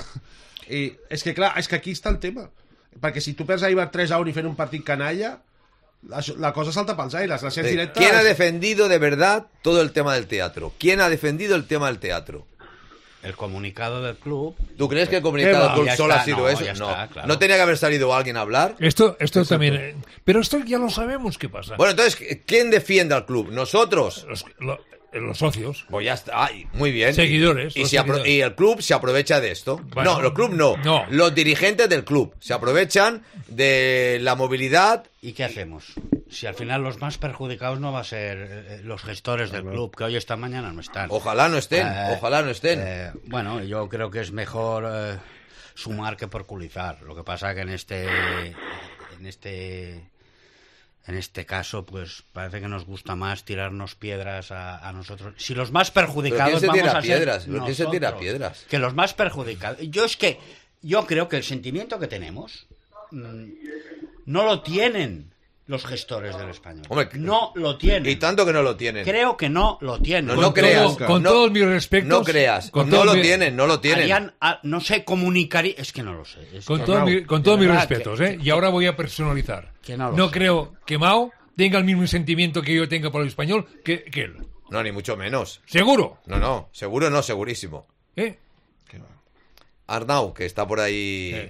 I és que, clar, és que aquí està el tema. Perquè si tu perds a Eibar tres a un i fent un partit canalla, la, la cosa salta pels aires. La ciència directa... ¿Quién ha defendido de verdad todo el tema del teatro? ¿Quién ha defendido el tema del teatro? El comunicado del club... ¿Tú crees que el comunicado del club Ya solo está, ha sido no, eso? ya No. está, claro. ¿No tenía que haber salido alguien a hablar? Esto, esto también... eh, Pero esto ya lo sabemos qué pasa. Bueno, entonces, ¿quién defiende al club? ¿Nosotros? Los, lo- los socios. Pues ya está. Ay, muy bien. Seguidores, Y, los si apro- seguidores. y el club se aprovecha de esto. Bueno, no, el club no. no. Los dirigentes del club se aprovechan de la movilidad. ¿Y qué hacemos? Si al final los más perjudicados no va a ser eh, los gestores del club, que hoy están, mañana no están. Ojalá no estén, Eh, ojalá no estén. eh, bueno, yo creo que es mejor eh, sumar que perculizar. Lo que pasa que en este, en este, en este caso, pues parece que nos gusta más tirarnos piedras a, a nosotros. Si los más perjudicados ¿Pero quién se vamos tira a ser piedras? ¿Pero quién se tira nosotros. piedras? Que los más perjudicados. Yo es que yo creo que el sentimiento que tenemos mm, no lo tienen los gestores del Español. Hombre, no lo tienen. Y tanto que no lo tienen. Creo que no lo tienen. No, Con no creas. todo- con no, todos mis respetos, No creas. con No todos lo mi- tienen, no lo tienen. Harían, ah, no sé, comunicaría... Es que no lo sé. Es Con, que- todo mi- con todos de mis verdad respetos, que- ¿eh? Y ahora voy a personalizar. Que no lo no sé. creo que Mao tenga el mismo sentimiento que yo tenga por el español que, que él. No, ni mucho menos. ¿Seguro? No, no. Seguro no, segurísimo. ¿Eh? Arnau, que está por ahí. Eh.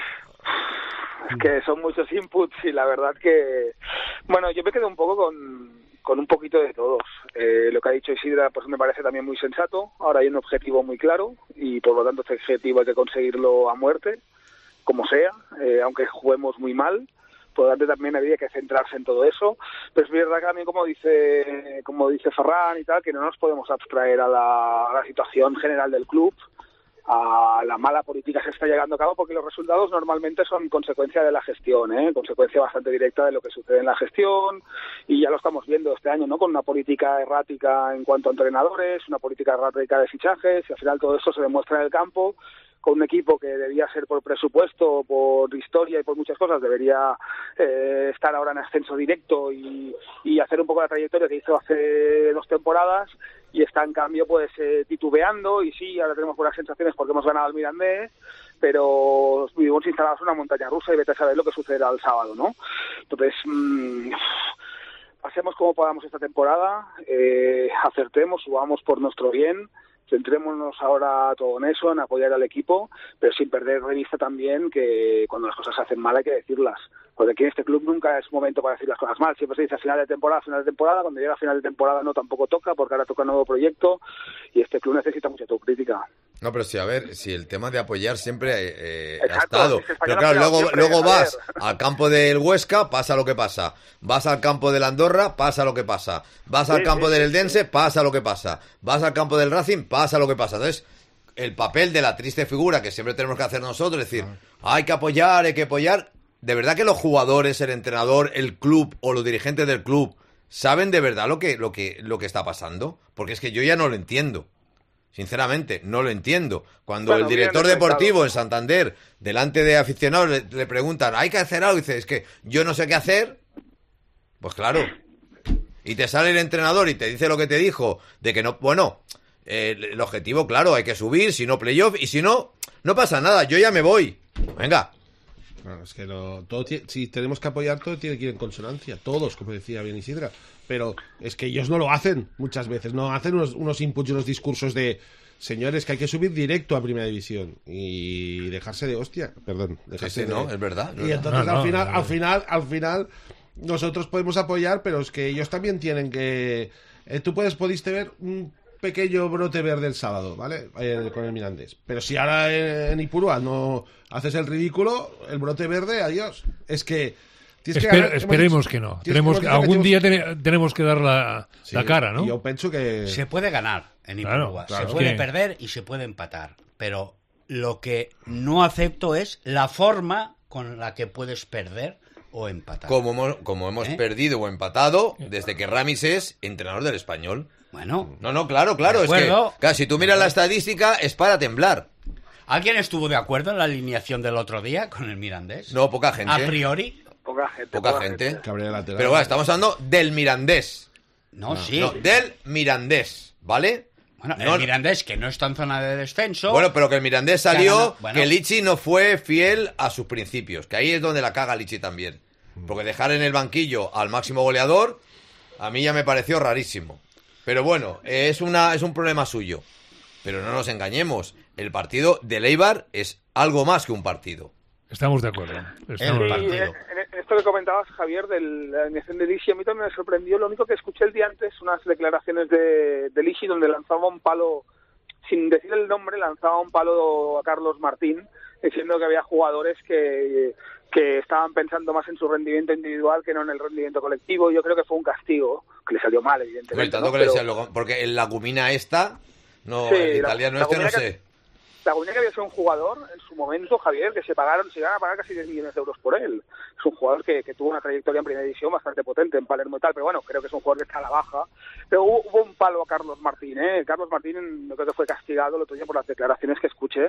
Es que son muchos inputs y la verdad que... Bueno, yo me quedo un poco con, con un poquito de todos. Eh, lo que ha dicho Isidra pues me parece también muy sensato. Ahora hay un objetivo muy claro y por lo tanto este objetivo hay que conseguirlo a muerte, como sea, eh, aunque juguemos muy mal. Por lo tanto también habría que centrarse en todo eso. Pero es verdad que también, como dice, como dice Ferran y tal, que no nos podemos abstraer a la, a la situación general del club, a la mala política que se está llegando a cabo, porque los resultados normalmente son consecuencia de la gestión, ¿eh? Consecuencia bastante directa de lo que sucede en la gestión, y ya lo estamos viendo este año, ¿no? Con una política errática en cuanto a entrenadores, una política errática de fichajes, y al final todo eso se demuestra en el campo, con un equipo que debía ser por presupuesto, por historia y por muchas cosas, debería eh, estar ahora en ascenso directo y, y hacer un poco la trayectoria que hizo hace dos temporadas, y está en cambio pues eh, titubeando, y sí, ahora tenemos buenas sensaciones porque hemos ganado al Mirandés, pero vivimos instalados en una montaña rusa y vete a saber lo que sucederá el sábado, ¿no? Entonces, mmm, pasemos como podamos esta temporada, eh, acertemos, subamos por nuestro bien, centrémonos ahora todo en eso, en apoyar al equipo, pero sin perder de vista también que cuando las cosas se hacen mal hay que decirlas. Porque aquí en este club nunca es momento para decir las cosas mal. Siempre se dice a final de temporada, final de temporada. Cuando llega a final de temporada no tampoco toca, porque ahora toca un nuevo proyecto y este club necesita mucha autocrítica. No, pero sí, a ver, si el tema de apoyar siempre eh, ha Exacto, estado. es que Pero Español claro, ha luego, siempre, luego a vas ver. al campo del Huesca, pasa lo que pasa. Vas al campo del Andorra, pasa lo que pasa. Vas al Sí, campo sí, del sí, Eldense, pasa lo que pasa. Vas al campo del Racing, pasa lo que pasa. Entonces, el papel de la triste figura que siempre tenemos que hacer nosotros, es decir, hay que apoyar, hay que apoyar. ¿De verdad que los jugadores, el entrenador, el club o los dirigentes del club saben de verdad lo que, lo que, lo que está pasando? Porque es que yo ya no lo entiendo. Sinceramente, no lo entiendo. Cuando Bueno, el director bien deportivo en Santander, delante de aficionados, le, le preguntan, ¿hay que hacer algo? Y dice, es que yo no sé qué hacer. Pues claro. Y te sale el entrenador y te dice lo que te dijo, de que no, bueno, eh, el objetivo, claro, hay que subir, si no playoff, y si no, no pasa nada, yo ya me voy. Venga. Claro, es que lo, todo tiene- si tenemos que apoyar, todo tiene que ir en consonancia, todos, como decía bien Isidra, pero es que ellos no lo hacen muchas veces, no hacen unos, unos inputs y unos discursos de señores que hay que subir directo a Primera División y dejarse de hostia, perdón, Sí, dejarse sí, de... no, es verdad. es Y verdad. entonces No, al no, final, no, no. al final, al final, nosotros podemos apoyar, pero es que ellos también tienen que... eh, tú puedes, pudiste ver un pequeño brote verde el sábado, ¿vale? Eh, con el Mirandés. Pero si ahora en, en Ipurúa no haces el ridículo, el brote verde, adiós. Es que... tienes Espe- ganar- hemos esperemos dicho- que no. tienes- Tenemos hemos que, dicho algún que día tenemos- tene- tenemos que dar la, Sí, la cara, ¿no? y yo pienso que... Se puede ganar en Claro, Ipurúa, claro. se puede Es que- perder y se puede empatar, pero lo que no acepto es la forma con la que puedes perder o empatar. Como hemos, como hemos ¿Eh? perdido o empatado desde que Ramis es entrenador del Español. Bueno, No, no, claro, claro. De Es que, acuerdo. claro, si tú miras la estadística, es para temblar. ¿alguien estuvo de acuerdo en la alineación del otro día con el Mirandés? No, poca gente. A priori, Poca gente. Poca gente. Cabrera lateral. Pero bueno, estamos hablando del Mirandés. no, sí. No, del Mirandés, ¿vale? Bueno, No, el Mirandés, que no está en zona de descenso. Bueno, pero que el Mirandés salió, ganado. Bueno. que Lichi no fue fiel a sus principios, que ahí es donde la caga Lichi también. Porque dejar en el banquillo al máximo goleador, a mí ya me pareció rarísimo. Pero bueno, es, una, es un problema suyo. Pero no nos engañemos, el partido de Eibar es algo más que un partido. Estamos de acuerdo. El Estamos de partido. acuerdo. En, en esto que comentabas, Javier, de la alineación de Lishi, a mí también me sorprendió. Lo único que escuché el día antes, unas declaraciones de, de Lishi, donde lanzaba un palo, sin decir el nombre, lanzaba un palo a Carlos Martín, diciendo que había jugadores que, que estaban pensando más en su rendimiento individual que no en el rendimiento colectivo. Yo creo que fue un castigo, que le salió mal, evidentemente. Pero tanto ¿no? que le Pero- decía luego, porque en la gumina esta, no, Sí, el la- italiano la este no gumina sé. que- La Gumina que había sido un jugador en su momento, Javier, que se pagaron, se iban a pagar casi diez millones de euros por él. Es un jugador que, que tuvo una trayectoria en primera división bastante potente en Palermo y tal, pero bueno, creo que es un jugador que está a la baja. Pero hubo, hubo un palo a Carlos Martín, ¿eh? Carlos Martín yo creo que fue castigado el otro día por las declaraciones que escuché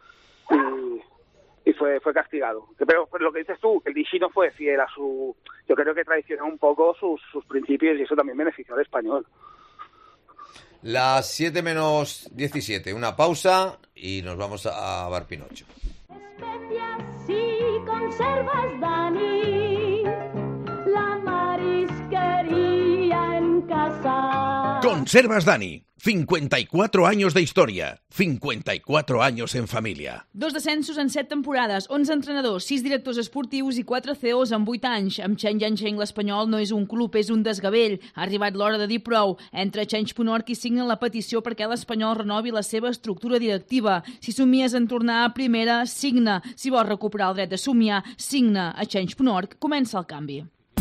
y, y fue fue castigado. Pero pues, lo que dices tú, que el Vichy no fue fiel a su... Yo creo que traicionó un poco sus, sus principios y eso también benefició al Español. Las siete menos diecisiete, una pausa y nos vamos a Bar Pinocho. Especias si conservas, Dani, la marisquería en casa. Conservas Dani, cincuenta y cuatro años de historia, cincuenta y cuatro años en familia. Dos descensos en set temporades, onze entrenadors, sis directors esportius i quatre C E Os en vuit anys. Amb Change and Change l'Espanyol no és un club, és un desgavell. Ha arribat l'hora de dir prou. Entra a change punt org i signa la petició perquè l'Espanyol renovi la seva estructura directiva. Si somies en tornar a primera, signa. Si vols recuperar el dret de somiar, signa. A change punt org comença el canvi.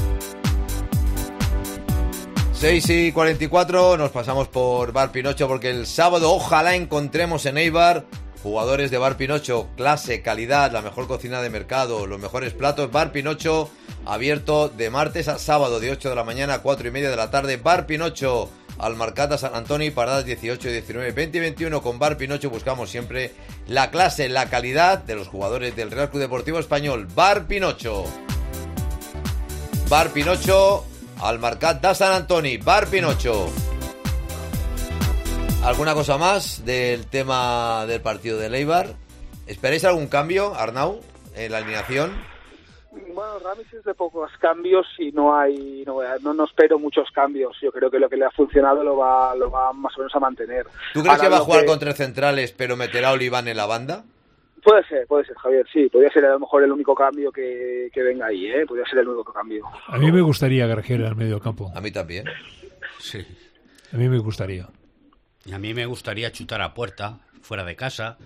seis y cuarenta y cuatro, nos pasamos por Bar Pinocho porque el sábado ojalá encontremos en Eibar jugadores de Bar Pinocho, clase, calidad, la mejor cocina de mercado, los mejores platos. Bar Pinocho abierto de martes a sábado de ocho de la mañana a cuatro y media de la tarde. Bar Pinocho, Almarcata, San Antonio y paradas dieciocho, diecinueve, veinte y veintiuno. Con Bar Pinocho buscamos siempre la clase, la calidad de los jugadores del Real Club Deportivo Español. Bar Pinocho. Bar Pinocho, Almarcat da San Antoni, Bar Pinocho. ¿Alguna cosa más del tema del partido de Eibar? ¿Esperáis algún cambio, Arnau, en la alineación? Bueno, Ramis es de pocos cambios y no hay no, no, no espero muchos cambios. Yo creo que lo que le ha funcionado lo va, lo va más o menos a mantener. ¿Tú crees Ahora que va a lo jugar que- con tres centrales pero meterá a Oliván en la banda? Puede ser, puede ser, Javier, sí. Podría ser a lo mejor el único cambio que, que venga ahí, ¿eh? Podría ser el único cambio. A mí me gustaría Grajera al medio campo. A mí también. Sí. A mí me gustaría. Y a mí me gustaría chutar a puerta, fuera de casa.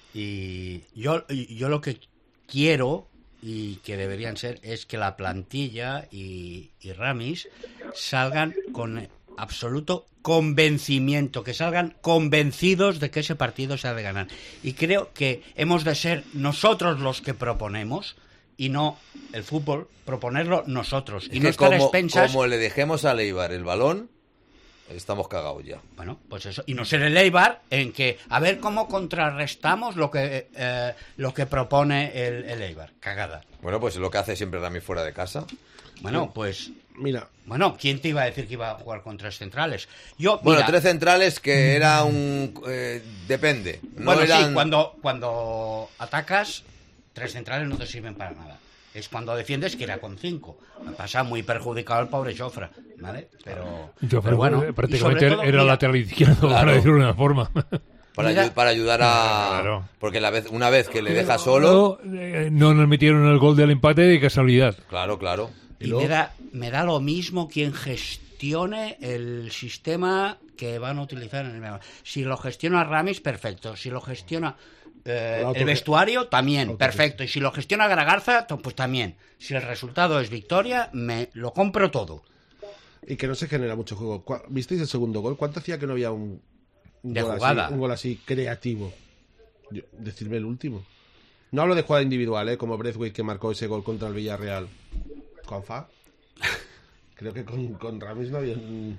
Y yo, y yo lo que quiero y que deberían ser es que la plantilla y, y Ramis salgan con absoluto convencimiento, que salgan convencidos de que ese partido se ha de ganar. Y creo que hemos de ser nosotros los que proponemos y no el fútbol, proponerlo nosotros. Y Es no que estar a como, expensas. como le dejemos a Leibar el balón, estamos cagados ya. Bueno, pues eso. Y no ser el Eibar en que a ver cómo contrarrestamos lo que eh, lo que propone el, el Eibar. Cagada. Bueno, pues es lo que hace siempre Ramis fuera de casa. Bueno, pues... Mira. Bueno, ¿quién te iba a decir que iba a jugar con tres centrales? Yo, Bueno, mira, tres centrales que era un... Eh, depende. No bueno, eran... sí, cuando, cuando atacas, tres centrales no te sirven para nada. Es cuando defiendes que era con cinco. Me pasa muy perjudicado el pobre Jofre, ¿vale? Pero, Yo pero bueno, y prácticamente sobre todo, era mira, lateral izquierdo, Claro. para decirlo de una forma. Para, Mira- ayu- para ayudar a... Claro. Porque la vez, una vez que le deja solo... No, eh, no nos metieron el gol del empate de casualidad. Claro, claro. Y me da, me da lo mismo quien gestione el sistema que van a utilizar en el... Si lo gestiona Ramis, perfecto. Si lo gestiona eh, El auto- el vestuario, también, auto- perfecto. Y si lo gestiona Gragarza, to- pues también. Si el resultado es victoria, me lo compro todo. Y que no se genera mucho juego. ¿Cuál- ¿Visteis el segundo gol? ¿Cuánto hacía que no había un, un De gol jugada. así, un gol así creativo? Yo- decirme el último. No hablo de jugada individual, ¿eh? Como Braithwaite que marcó ese gol contra el Villarreal. ¿Con Fa? Creo que con, con Ramis no había... un-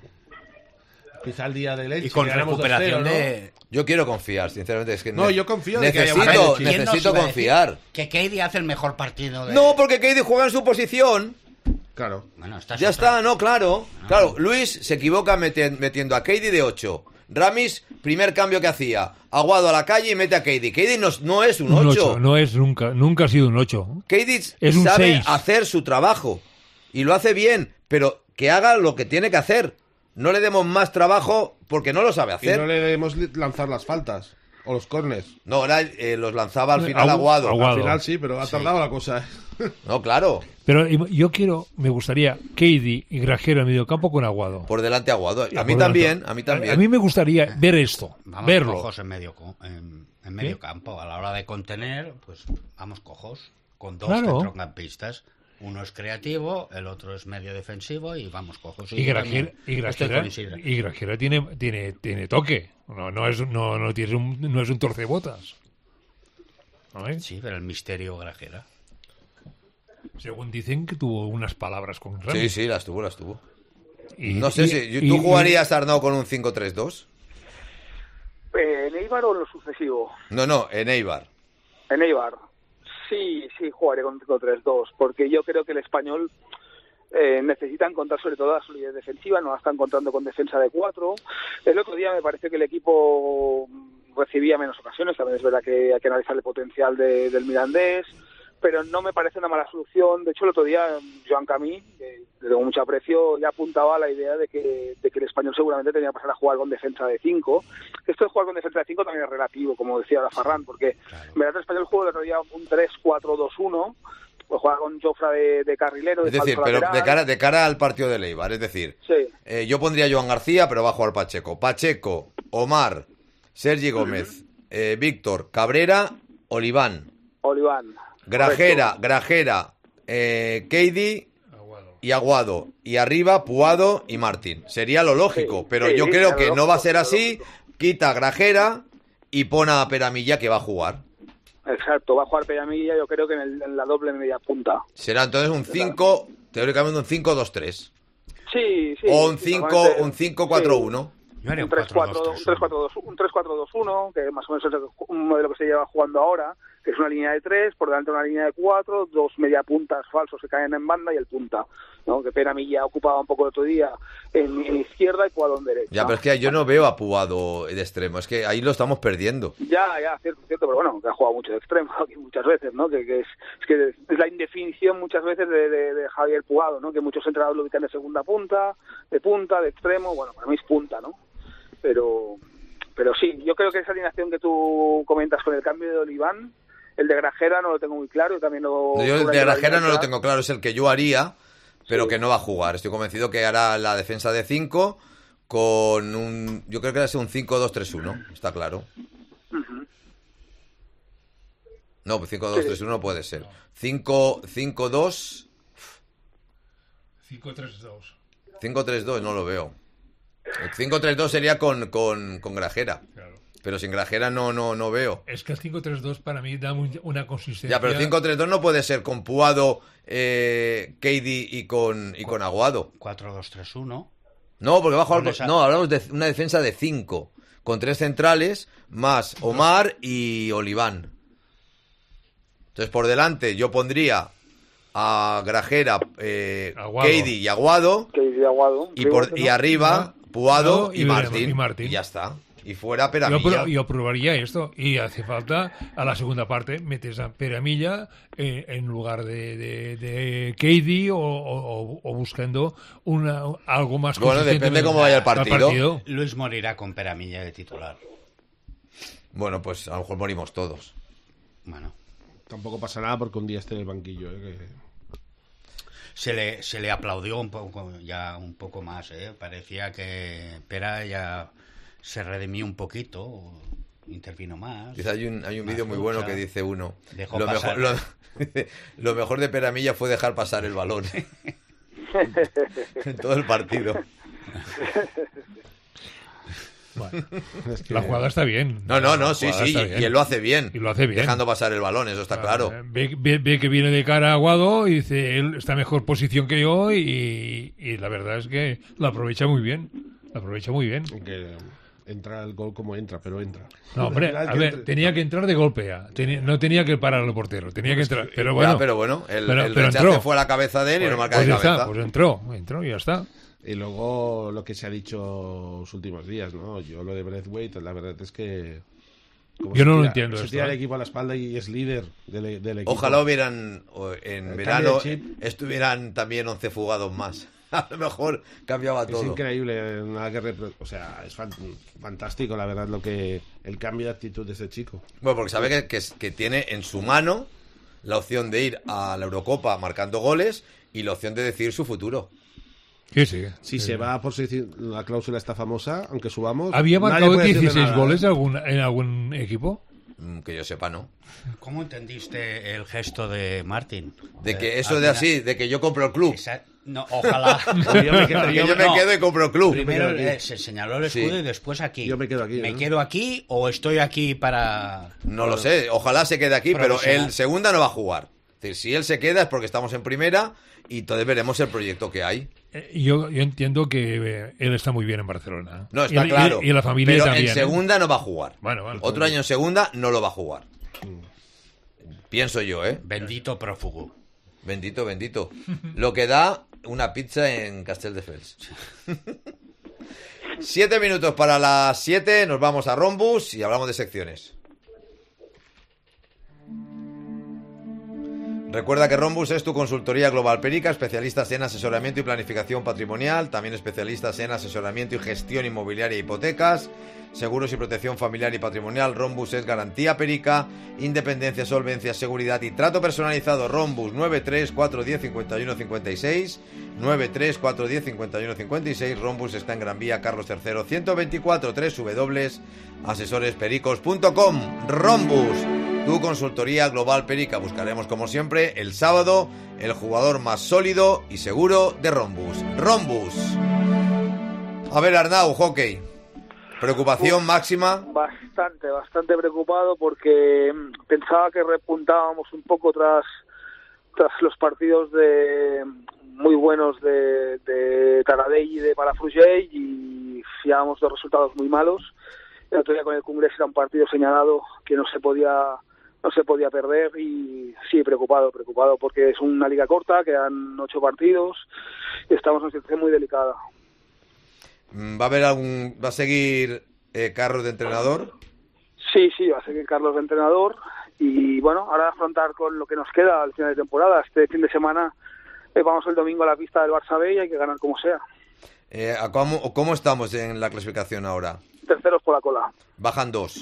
Quizá el día de Leche. Y con que ganamos recuperación dos cero, ¿no? de... Yo quiero confiar, sinceramente. Es que No, ne- yo confío de que haya necesito, un ¿Quién nos necesito iba a decir confiar. Que Katie hace el mejor partido de... No, porque Katie juega en su posición. Claro. Bueno, estás Ya otra- está, no, claro. Claro, Luis se equivoca meti- metiendo a Katie de ocho. Ramis, primer cambio que hacía. Aguado a la calle y mete a Katie. Katie no, no es un Un ocho. ocho, no es nunca, nunca ha sido un ocho. Katie Es un sabe seis. hacer su trabajo. Y lo hace bien, pero que haga lo que tiene que hacer. No le demos más trabajo porque no lo sabe Y hacer. no le debemos li- lanzar las faltas. O los corners. No, era, eh, los lanzaba al final Agu- Aguado. Aguado. Al final sí, pero ha tardado la cosa. No, claro. Pero yo quiero, me gustaría Katie y Grajera en medio campo con Aguado. Por delante Aguado. A Por mí delante. también, a mí también. A mí me gustaría ver esto, Vamos verlo. cojos en medio, co- en, en medio campo. A la hora de contener, pues vamos cojos. Con dos Claro. centrocampistas. Uno es creativo, el otro es medio defensivo y vamos cojos. Y Grajera, también y estoy Grajera, con Isidro. y Grajera tiene, tiene, tiene toque. No, no es, no, no, tiene un, no es un torcebotas. ¿No es? Sí, pero el misterio Grajera. Según dicen que tuvo unas palabras con Sí, Ramis. sí, las tuvo, las tuvo. Y- No sé y- si... y- ¿Tú y- jugarías, Arnau, con un cinco tres dos? Eh, ¿En Eibar o en lo sucesivo? No, no, en Eibar. En Eibar. Sí, sí, jugaré con cinco tres dos, porque yo creo que el español eh, necesita encontrar sobre todo la solidez defensiva, no la está encontrando con defensa de cuatro. El otro día me parece que el equipo recibía menos ocasiones, también es verdad que hay que analizar el potencial de- del Mirandés, pero no me parece una mala solución. De hecho, el otro día Joan Camí, que le tengo mucho aprecio, ya apuntaba a la idea de que, de que el español seguramente tenía que pasar a jugar con defensa de cinco. Esto de jugar con defensa de cinco también es relativo, como decía ahora Ferran, porque Claro. en verdad el español jugó el otro día un tres cuatro dos uno, pues juega con Jofra de, de carrilero, de Es decir, falso pero lateral. de cara, de cara al partido de Eibar. Es decir, Sí, eh, yo pondría a Joan García, pero va a jugar Pacheco. Pacheco, Omar, Sergi Gómez, eh, Víctor, Cabrera, Oliván, Oliván. Grajera, Correcto. Grajera, eh, Keidi y Aguado. Y arriba, Puado y Martín. Sería lo lógico, Sí, pero sí, yo creo claro, que no va a ser lógico, así. Quita a Grajera y pone a Peramilla, que va a jugar. Exacto, va a jugar Pellamilla, yo creo que en, el- en la doble media punta. Será entonces un cinco, teóricamente un cinco dos tres. Sí, sí. O un sí, cinco, normalmente- un cinco cuatro sí. uno. Yo haría Un un tres cuatro dos, un tres cuatro dos, un tres cuatro dos uno, que más o menos es un modelo que se lleva jugando ahora, que es una línea de tres, por delante una línea de cuatro, dos media puntas falsos que caen en banda y el punta, ¿no? Que Peramilla ocupaba un poco el otro día en, en izquierda y Puado en derecha. Ya, pero es que yo no veo a Puado de extremo, es que ahí lo estamos perdiendo. Ya, ya, cierto, cierto, pero bueno, que ha jugado mucho de extremo aquí muchas veces, ¿no? Que, que es, es que es la indefinición muchas veces de, de, de Javier Puado, ¿no? Que muchos entrenadores lo ubican de segunda punta, de punta, de extremo, bueno, para mí es punta, ¿no? Pero, pero sí, yo creo que esa alineación que tú comentas con el cambio de Oliván El de Grajera no lo tengo muy claro. También lo, Yo el de Grajera no lo tengo claro, es el que yo haría, pero sí, que no va a jugar. Estoy convencido que hará la defensa de cinco con un... Yo creo que va a ser un cinco dos tres uno, está claro. Uh-huh. No, pues cinco dos tres uno no puede ser. cinco dos... cinco tres dos. cinco tres dos no lo veo. El cinco tres dos sería con, con, con Grajera. Claro. Pero sin Grajera no, no, no veo. Es que el cinco tres dos para mí da un, una consistencia... Ya, pero el cinco tres dos no puede ser con Puado, eh, K D y con, y con Aguado. cuatro dos tres uno. No, porque va a jugar... Con esa- No, hablamos de una defensa de cinco. Con tres centrales, más Omar y Oliván. Entonces, por delante, yo pondría a Grajera, eh, Aguado. K D y Aguado. Que dice Aguado. Y, por, y arriba, Puado y y Martín. y Martín. Y ya está. Y fuera Yo, Peramilla. pro- yo probaría esto y hace falta a la segunda parte metes a Peramilla eh, en lugar de, de, de K D o, o- o buscando una, algo más Bueno, consistente depende en cómo vaya el al partido. Luis morirá con Peramilla de titular. Bueno, pues a lo mejor morimos todos. Bueno, Tampoco pasa nada porque un día esté en el banquillo. ¿eh? Que... se le, se le aplaudió un poco, ya un poco más, ¿eh? Parecía que Pera ya se redimió un poquito, o intervino más. Dice, hay un, hay un Más vídeo muy lucha. bueno que dice uno. Dejó Lo pasar. mejor, lo, lo mejor de Peramilla fue dejar pasar el balón. En todo el partido. Bueno, Es que- la jugada está bien. No, no, no, La sí, jugada sí. está bien. Y él lo hace bien. Y lo hace bien. Dejando pasar el balón, eso está claro. Ve, ve- ve que viene de cara a Aguado y dice, él está en mejor posición que yo y, y la verdad es que lo aprovecha muy bien. Lo aprovecha muy bien. que entra el gol como entra, pero entra. No, hombre, a ver, tenía que entrar de golpea. Tenía- no tenía que parar al portero. Tenía que entrar. Pero bueno, Ya, pero bueno, el, pero- el pero rechace entró. fue a la cabeza de él y Pues- no marca pues de ya está, cabeza. pues entró, entró y ya está. Y luego lo que se ha dicho los últimos días, ¿no? Yo lo de Braithwaite, la verdad es que... como Yo se no lo tira- entiendo Se esto, tira el ¿eh? equipo a la espalda y es líder del, del equipo. Ojalá hubieran, o en El verano, cambio de chip. estuvieran también once fugados más. A lo mejor cambiaba Es todo. increíble, nada que repro- o sea, es fan- fantástico, la verdad, lo que el cambio de actitud de ese chico. Bueno, porque sabe que, que, que tiene en su mano la opción de ir a la Eurocopa marcando goles y la opción de decidir su futuro. Sí, sí. Si Sí. se va por si la cláusula está famosa, aunque subamos... ¿Había nadie marcado puede decirle dieciséis nada. goles algún, en algún equipo? Mm, Que yo sepa, ¿no? ¿Cómo entendiste el gesto de Martín? De que Eh, eso al de final- así, de que yo compro el club. Esa- No, ojalá. Yo me quedo- Que yo me no. quedo y compro el club. Primero me quedo aquí. eh, se señaló el escudo Sí. y después aquí. Yo me quedo aquí, ¿Me ¿no? quedo aquí o estoy aquí para...? No lo sé, ojalá se quede aquí, pero Profesional. el segunda no va a jugar. Es decir, si él se queda es porque estamos en primera y entonces veremos el proyecto que hay. Eh, Yo, yo entiendo que eh, él está muy bien en Barcelona. No, está y, y- claro. Y, la familia pero también. en ¿eh? segunda no va a jugar. Bueno, bueno. Otro año en segunda no lo va a jugar. Pienso yo, ¿eh? Bendito prófugo. Bendito, bendito. Lo que da una pizza en Castelldefels. Siete minutos para las siete, nos vamos a Rombus y hablamos de secciones. Recuerda que Rombus es tu consultoría global Perica, especialistas en asesoramiento y planificación patrimonial, también especialistas en asesoramiento y gestión inmobiliaria e hipotecas, seguros y protección familiar y patrimonial. Rombus es garantía Perica, independencia, solvencia, seguridad y trato personalizado. Rombus nueve tres cuatro uno cero cinco uno cinco seis, nueve tres cuatro uno cero cinco uno cinco seis. Rombus está en Gran Vía, Carlos tercero, ciento veinticuatro, doble u doble u doble u punto asesores pericos punto com. Rombus, tu consultoría global Perica. Buscaremos como siempre el sábado el jugador más sólido y seguro de Rombus. Rombus. A ver, Arnau, hockey. Preocupación Uf, máxima. Bastante, bastante preocupado porque mm, pensaba que repuntábamos un poco tras tras los partidos de muy buenos de, de Taradell y de Palafrugell y fiábamos dos resultados muy malos. El otro día con el Congreso era un partido señalado que no se podía no se podía perder y sí, preocupado, preocupado porque es una liga corta, quedan ocho partidos y estamos en una situación muy delicada. ¿Va a haber algún, va a seguir eh, Carlos de entrenador? Sí, sí, va a seguir Carlos de entrenador y bueno, ahora afrontar con lo que nos queda al final de temporada. Este fin de semana eh, vamos el domingo a la pista del Barça B y hay que ganar como sea. Eh, ¿a cómo, ¿Cómo estamos en la clasificación ahora? Terceros por la cola. Bajan dos.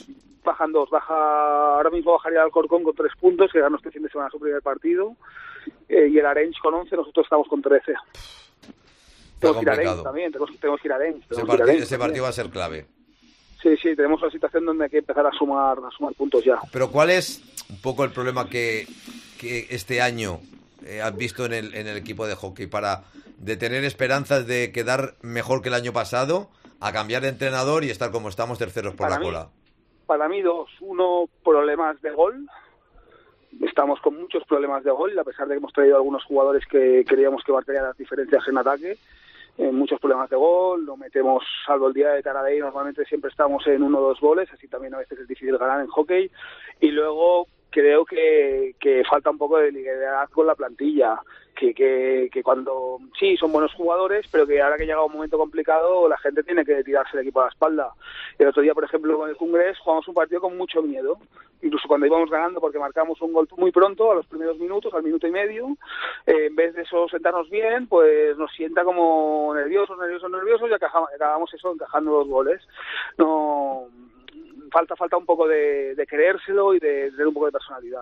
bajan dos. Baja, ahora mismo bajaría el Alcorcón con tres puntos, que ganó este fin de semana su primer partido, eh, y el Arenys con once, nosotros estamos con trece. Tenemos que ir a Arenys también, tenemos, tenemos que ir a Arenys. Ese, part Arenys ese partido va a ser clave. Sí, sí, tenemos una situación donde hay que empezar a sumar, a sumar puntos ya. Pero ¿cuál es un poco el problema que, que este año eh, has visto en el, en el equipo de hockey para de tener esperanzas de quedar mejor que el año pasado, a cambiar de entrenador y estar como estamos terceros por para la mí, cola? Para mí dos. Uno, problemas de gol. Estamos con muchos problemas de gol, a pesar de que hemos traído algunos jugadores que creíamos que marcarían las diferencias en ataque. Eh, muchos problemas de gol, lo metemos, salvo el día de Taradell, normalmente siempre estamos en uno o dos goles, así también a veces es difícil ganar en hockey. Y luego creo que, que falta un poco de liderazgo en la plantilla, que, que, que cuando sí son buenos jugadores, pero que ahora que llega un momento complicado la gente tiene que tirarse el equipo a la espalda. El otro día, por ejemplo, con el Congrés jugamos un partido con mucho miedo, incluso cuando íbamos ganando, porque marcamos un gol muy pronto, a los primeros minutos, al minuto y medio, eh, en vez de eso sentarnos bien, pues nos sienta como nerviosos, nerviosos, nerviosos y acabamos, acabamos eso encajando dos goles. No... Falta falta un poco de, de creérselo y de, de tener un poco de personalidad.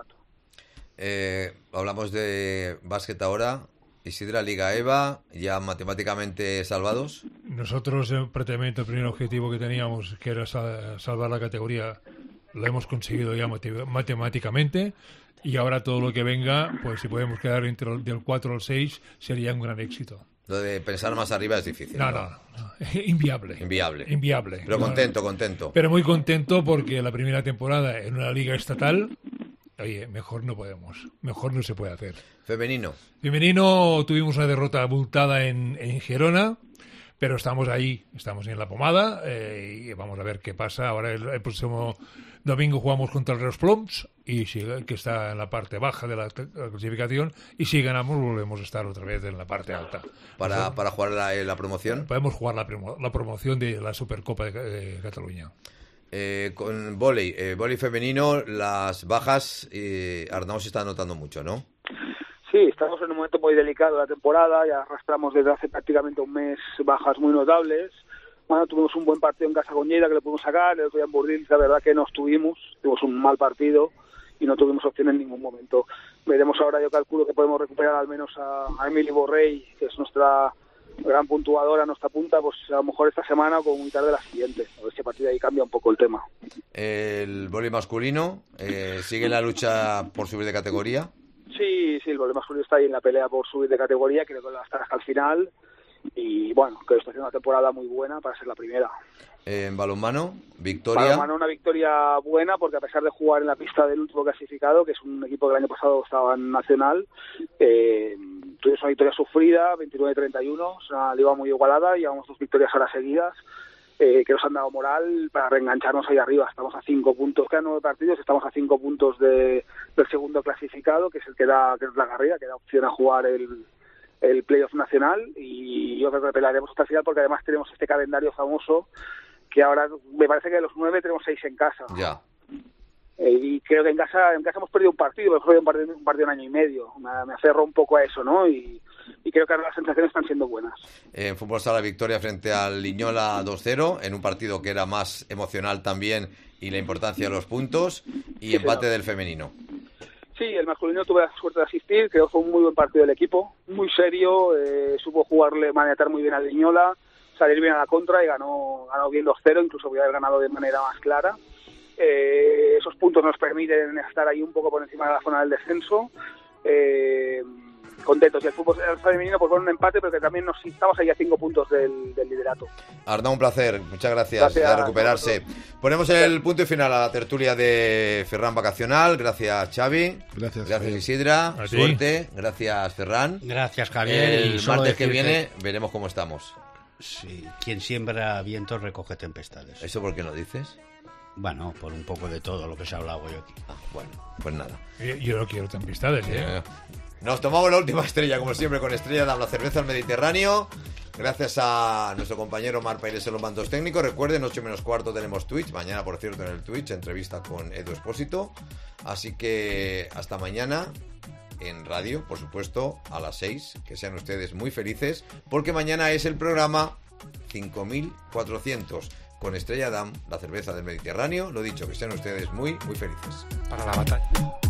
Eh, hablamos de básquet ahora. Isidra, Liga EVA, ya matemáticamente salvados. Nosotros, eh, prácticamente el primer objetivo que teníamos, que era sal salvar la categoría, lo hemos conseguido ya mate matemáticamente. Y ahora todo lo que venga, pues si podemos quedar entre el, del cuatro al seis, sería un gran éxito. Lo de pensar más arriba es difícil. No, no, no, no. Inviable. Inviable. Inviable. Pero contento, contento. Pero muy contento porque la primera temporada en una liga estatal, oye, mejor no podemos. Mejor no se puede hacer. Femenino. Femenino, tuvimos una derrota abultada en, en Gerona, pero estamos ahí, estamos en la pomada eh, y vamos a ver qué pasa. Ahora el, el próximo domingo jugamos contra el Reus Ploms, y si, que está en la parte baja de la, la clasificación, y si ganamos volvemos a estar otra vez en la parte alta. ¿Para, Entonces, para jugar la, la promoción? Podemos jugar la, la promoción de la Supercopa de, de Cataluña. Eh, con vóley, eh, vóley femenino, las bajas, eh, Arnau se está notando mucho, ¿no? Sí, estamos en un momento muy delicado de la temporada, ya arrastramos desde hace prácticamente un mes bajas muy notables. Bueno, tuvimos un buen partido en casa con Lleida que le pudimos sacar, el otro día en Bordils, la verdad que no estuvimos, tuvimos un mal partido y no tuvimos opción en ningún momento. Veremos ahora, yo calculo que podemos recuperar al menos a, a Emily Borrell, que es nuestra gran puntuadora, nuestra punta, pues a lo mejor esta semana o como muy tarde la siguiente. A ver si a partir de ahí cambia un poco el tema. El vóley masculino, eh, ¿sigue la lucha por subir de categoría? Sí, sí, el vóley masculino está ahí en la pelea por subir de categoría, creo que va a estar hasta el final. Y bueno, que está haciendo una temporada muy buena para ser la primera. Eh, en balonmano, victoria. Balonmano, una victoria buena, porque a pesar de jugar en la pista del último clasificado, que es un equipo que el año pasado estaba en Nacional, eh, tuvimos una victoria sufrida, veintinueve a treinta y uno, es una liga muy igualada, llevamos dos victorias ahora seguidas, eh, que nos han dado moral para reengancharnos ahí arriba. Estamos a cinco puntos, quedan nueve partidos, estamos a cinco puntos de, del segundo clasificado, que es el que da, que es la Garriga, que da opción a jugar el el playoff nacional, y yo creo que pelearemos hasta el final porque además tenemos este calendario famoso que ahora me parece que de los nueve tenemos seis en casa. Ya. Eh, y creo que en casa en casa hemos perdido un partido, hemos perdido un partido, un partido en año y medio. Me, me aferro un poco a eso, ¿no? Y, y creo que ahora las sensaciones están siendo buenas. Eh, en fútbol sala, victoria frente al Liñola dos cero, en un partido que era más emocional también, y la importancia de los puntos, y sí, empate señor. Del femenino. Sí, el masculino tuve la suerte de asistir, creo que fue un muy buen partido del equipo, muy serio, eh, supo jugarle, maniatar muy bien al Liñola, salir bien a la contra y ganó, ganó bien dos cero, incluso podía haber ganado de manera más clara. Eh, esos puntos nos permiten estar ahí un poco por encima de la zona del descenso. Eh, contentos. Y el fútbol femenino pues fue un empate, pero que también nos estamos ahí a cinco puntos del, del liderato. Arnau, un placer. Muchas gracias, gracias de recuperarse. Ponemos el punto y final a la tertulia de Ferran Vacacional. Gracias, Xavi. Gracias, Gracias, Isidra. A ti. Suerte. Gracias, Ferran. Gracias, Javier. El y solo martes que decirte- viene veremos cómo estamos. Sí, quien siembra vientos recoge tempestades. ¿Eso por qué no dices? Bueno, por un poco de todo lo que se ha hablado hoy aquí. Ah, bueno, pues nada. Yo, yo no quiero tempestades, ¿eh? Eh, Nos tomamos la última estrella, como siempre, con Estrella de la Cerveza al Mediterráneo. Gracias a nuestro compañero Mar Paires en los mandos técnicos. Recuerden, ocho menos cuarto tenemos Twitch. Mañana, por cierto, en el Twitch, entrevista con Edu Espósito. Así que hasta mañana en radio, por supuesto, a las seis. Que sean ustedes muy felices, porque mañana es el programa cinco mil cuatrocientos. con Estrella Damm, la cerveza del Mediterráneo. Lo dicho, que sean ustedes muy, muy felices. Para la batalla.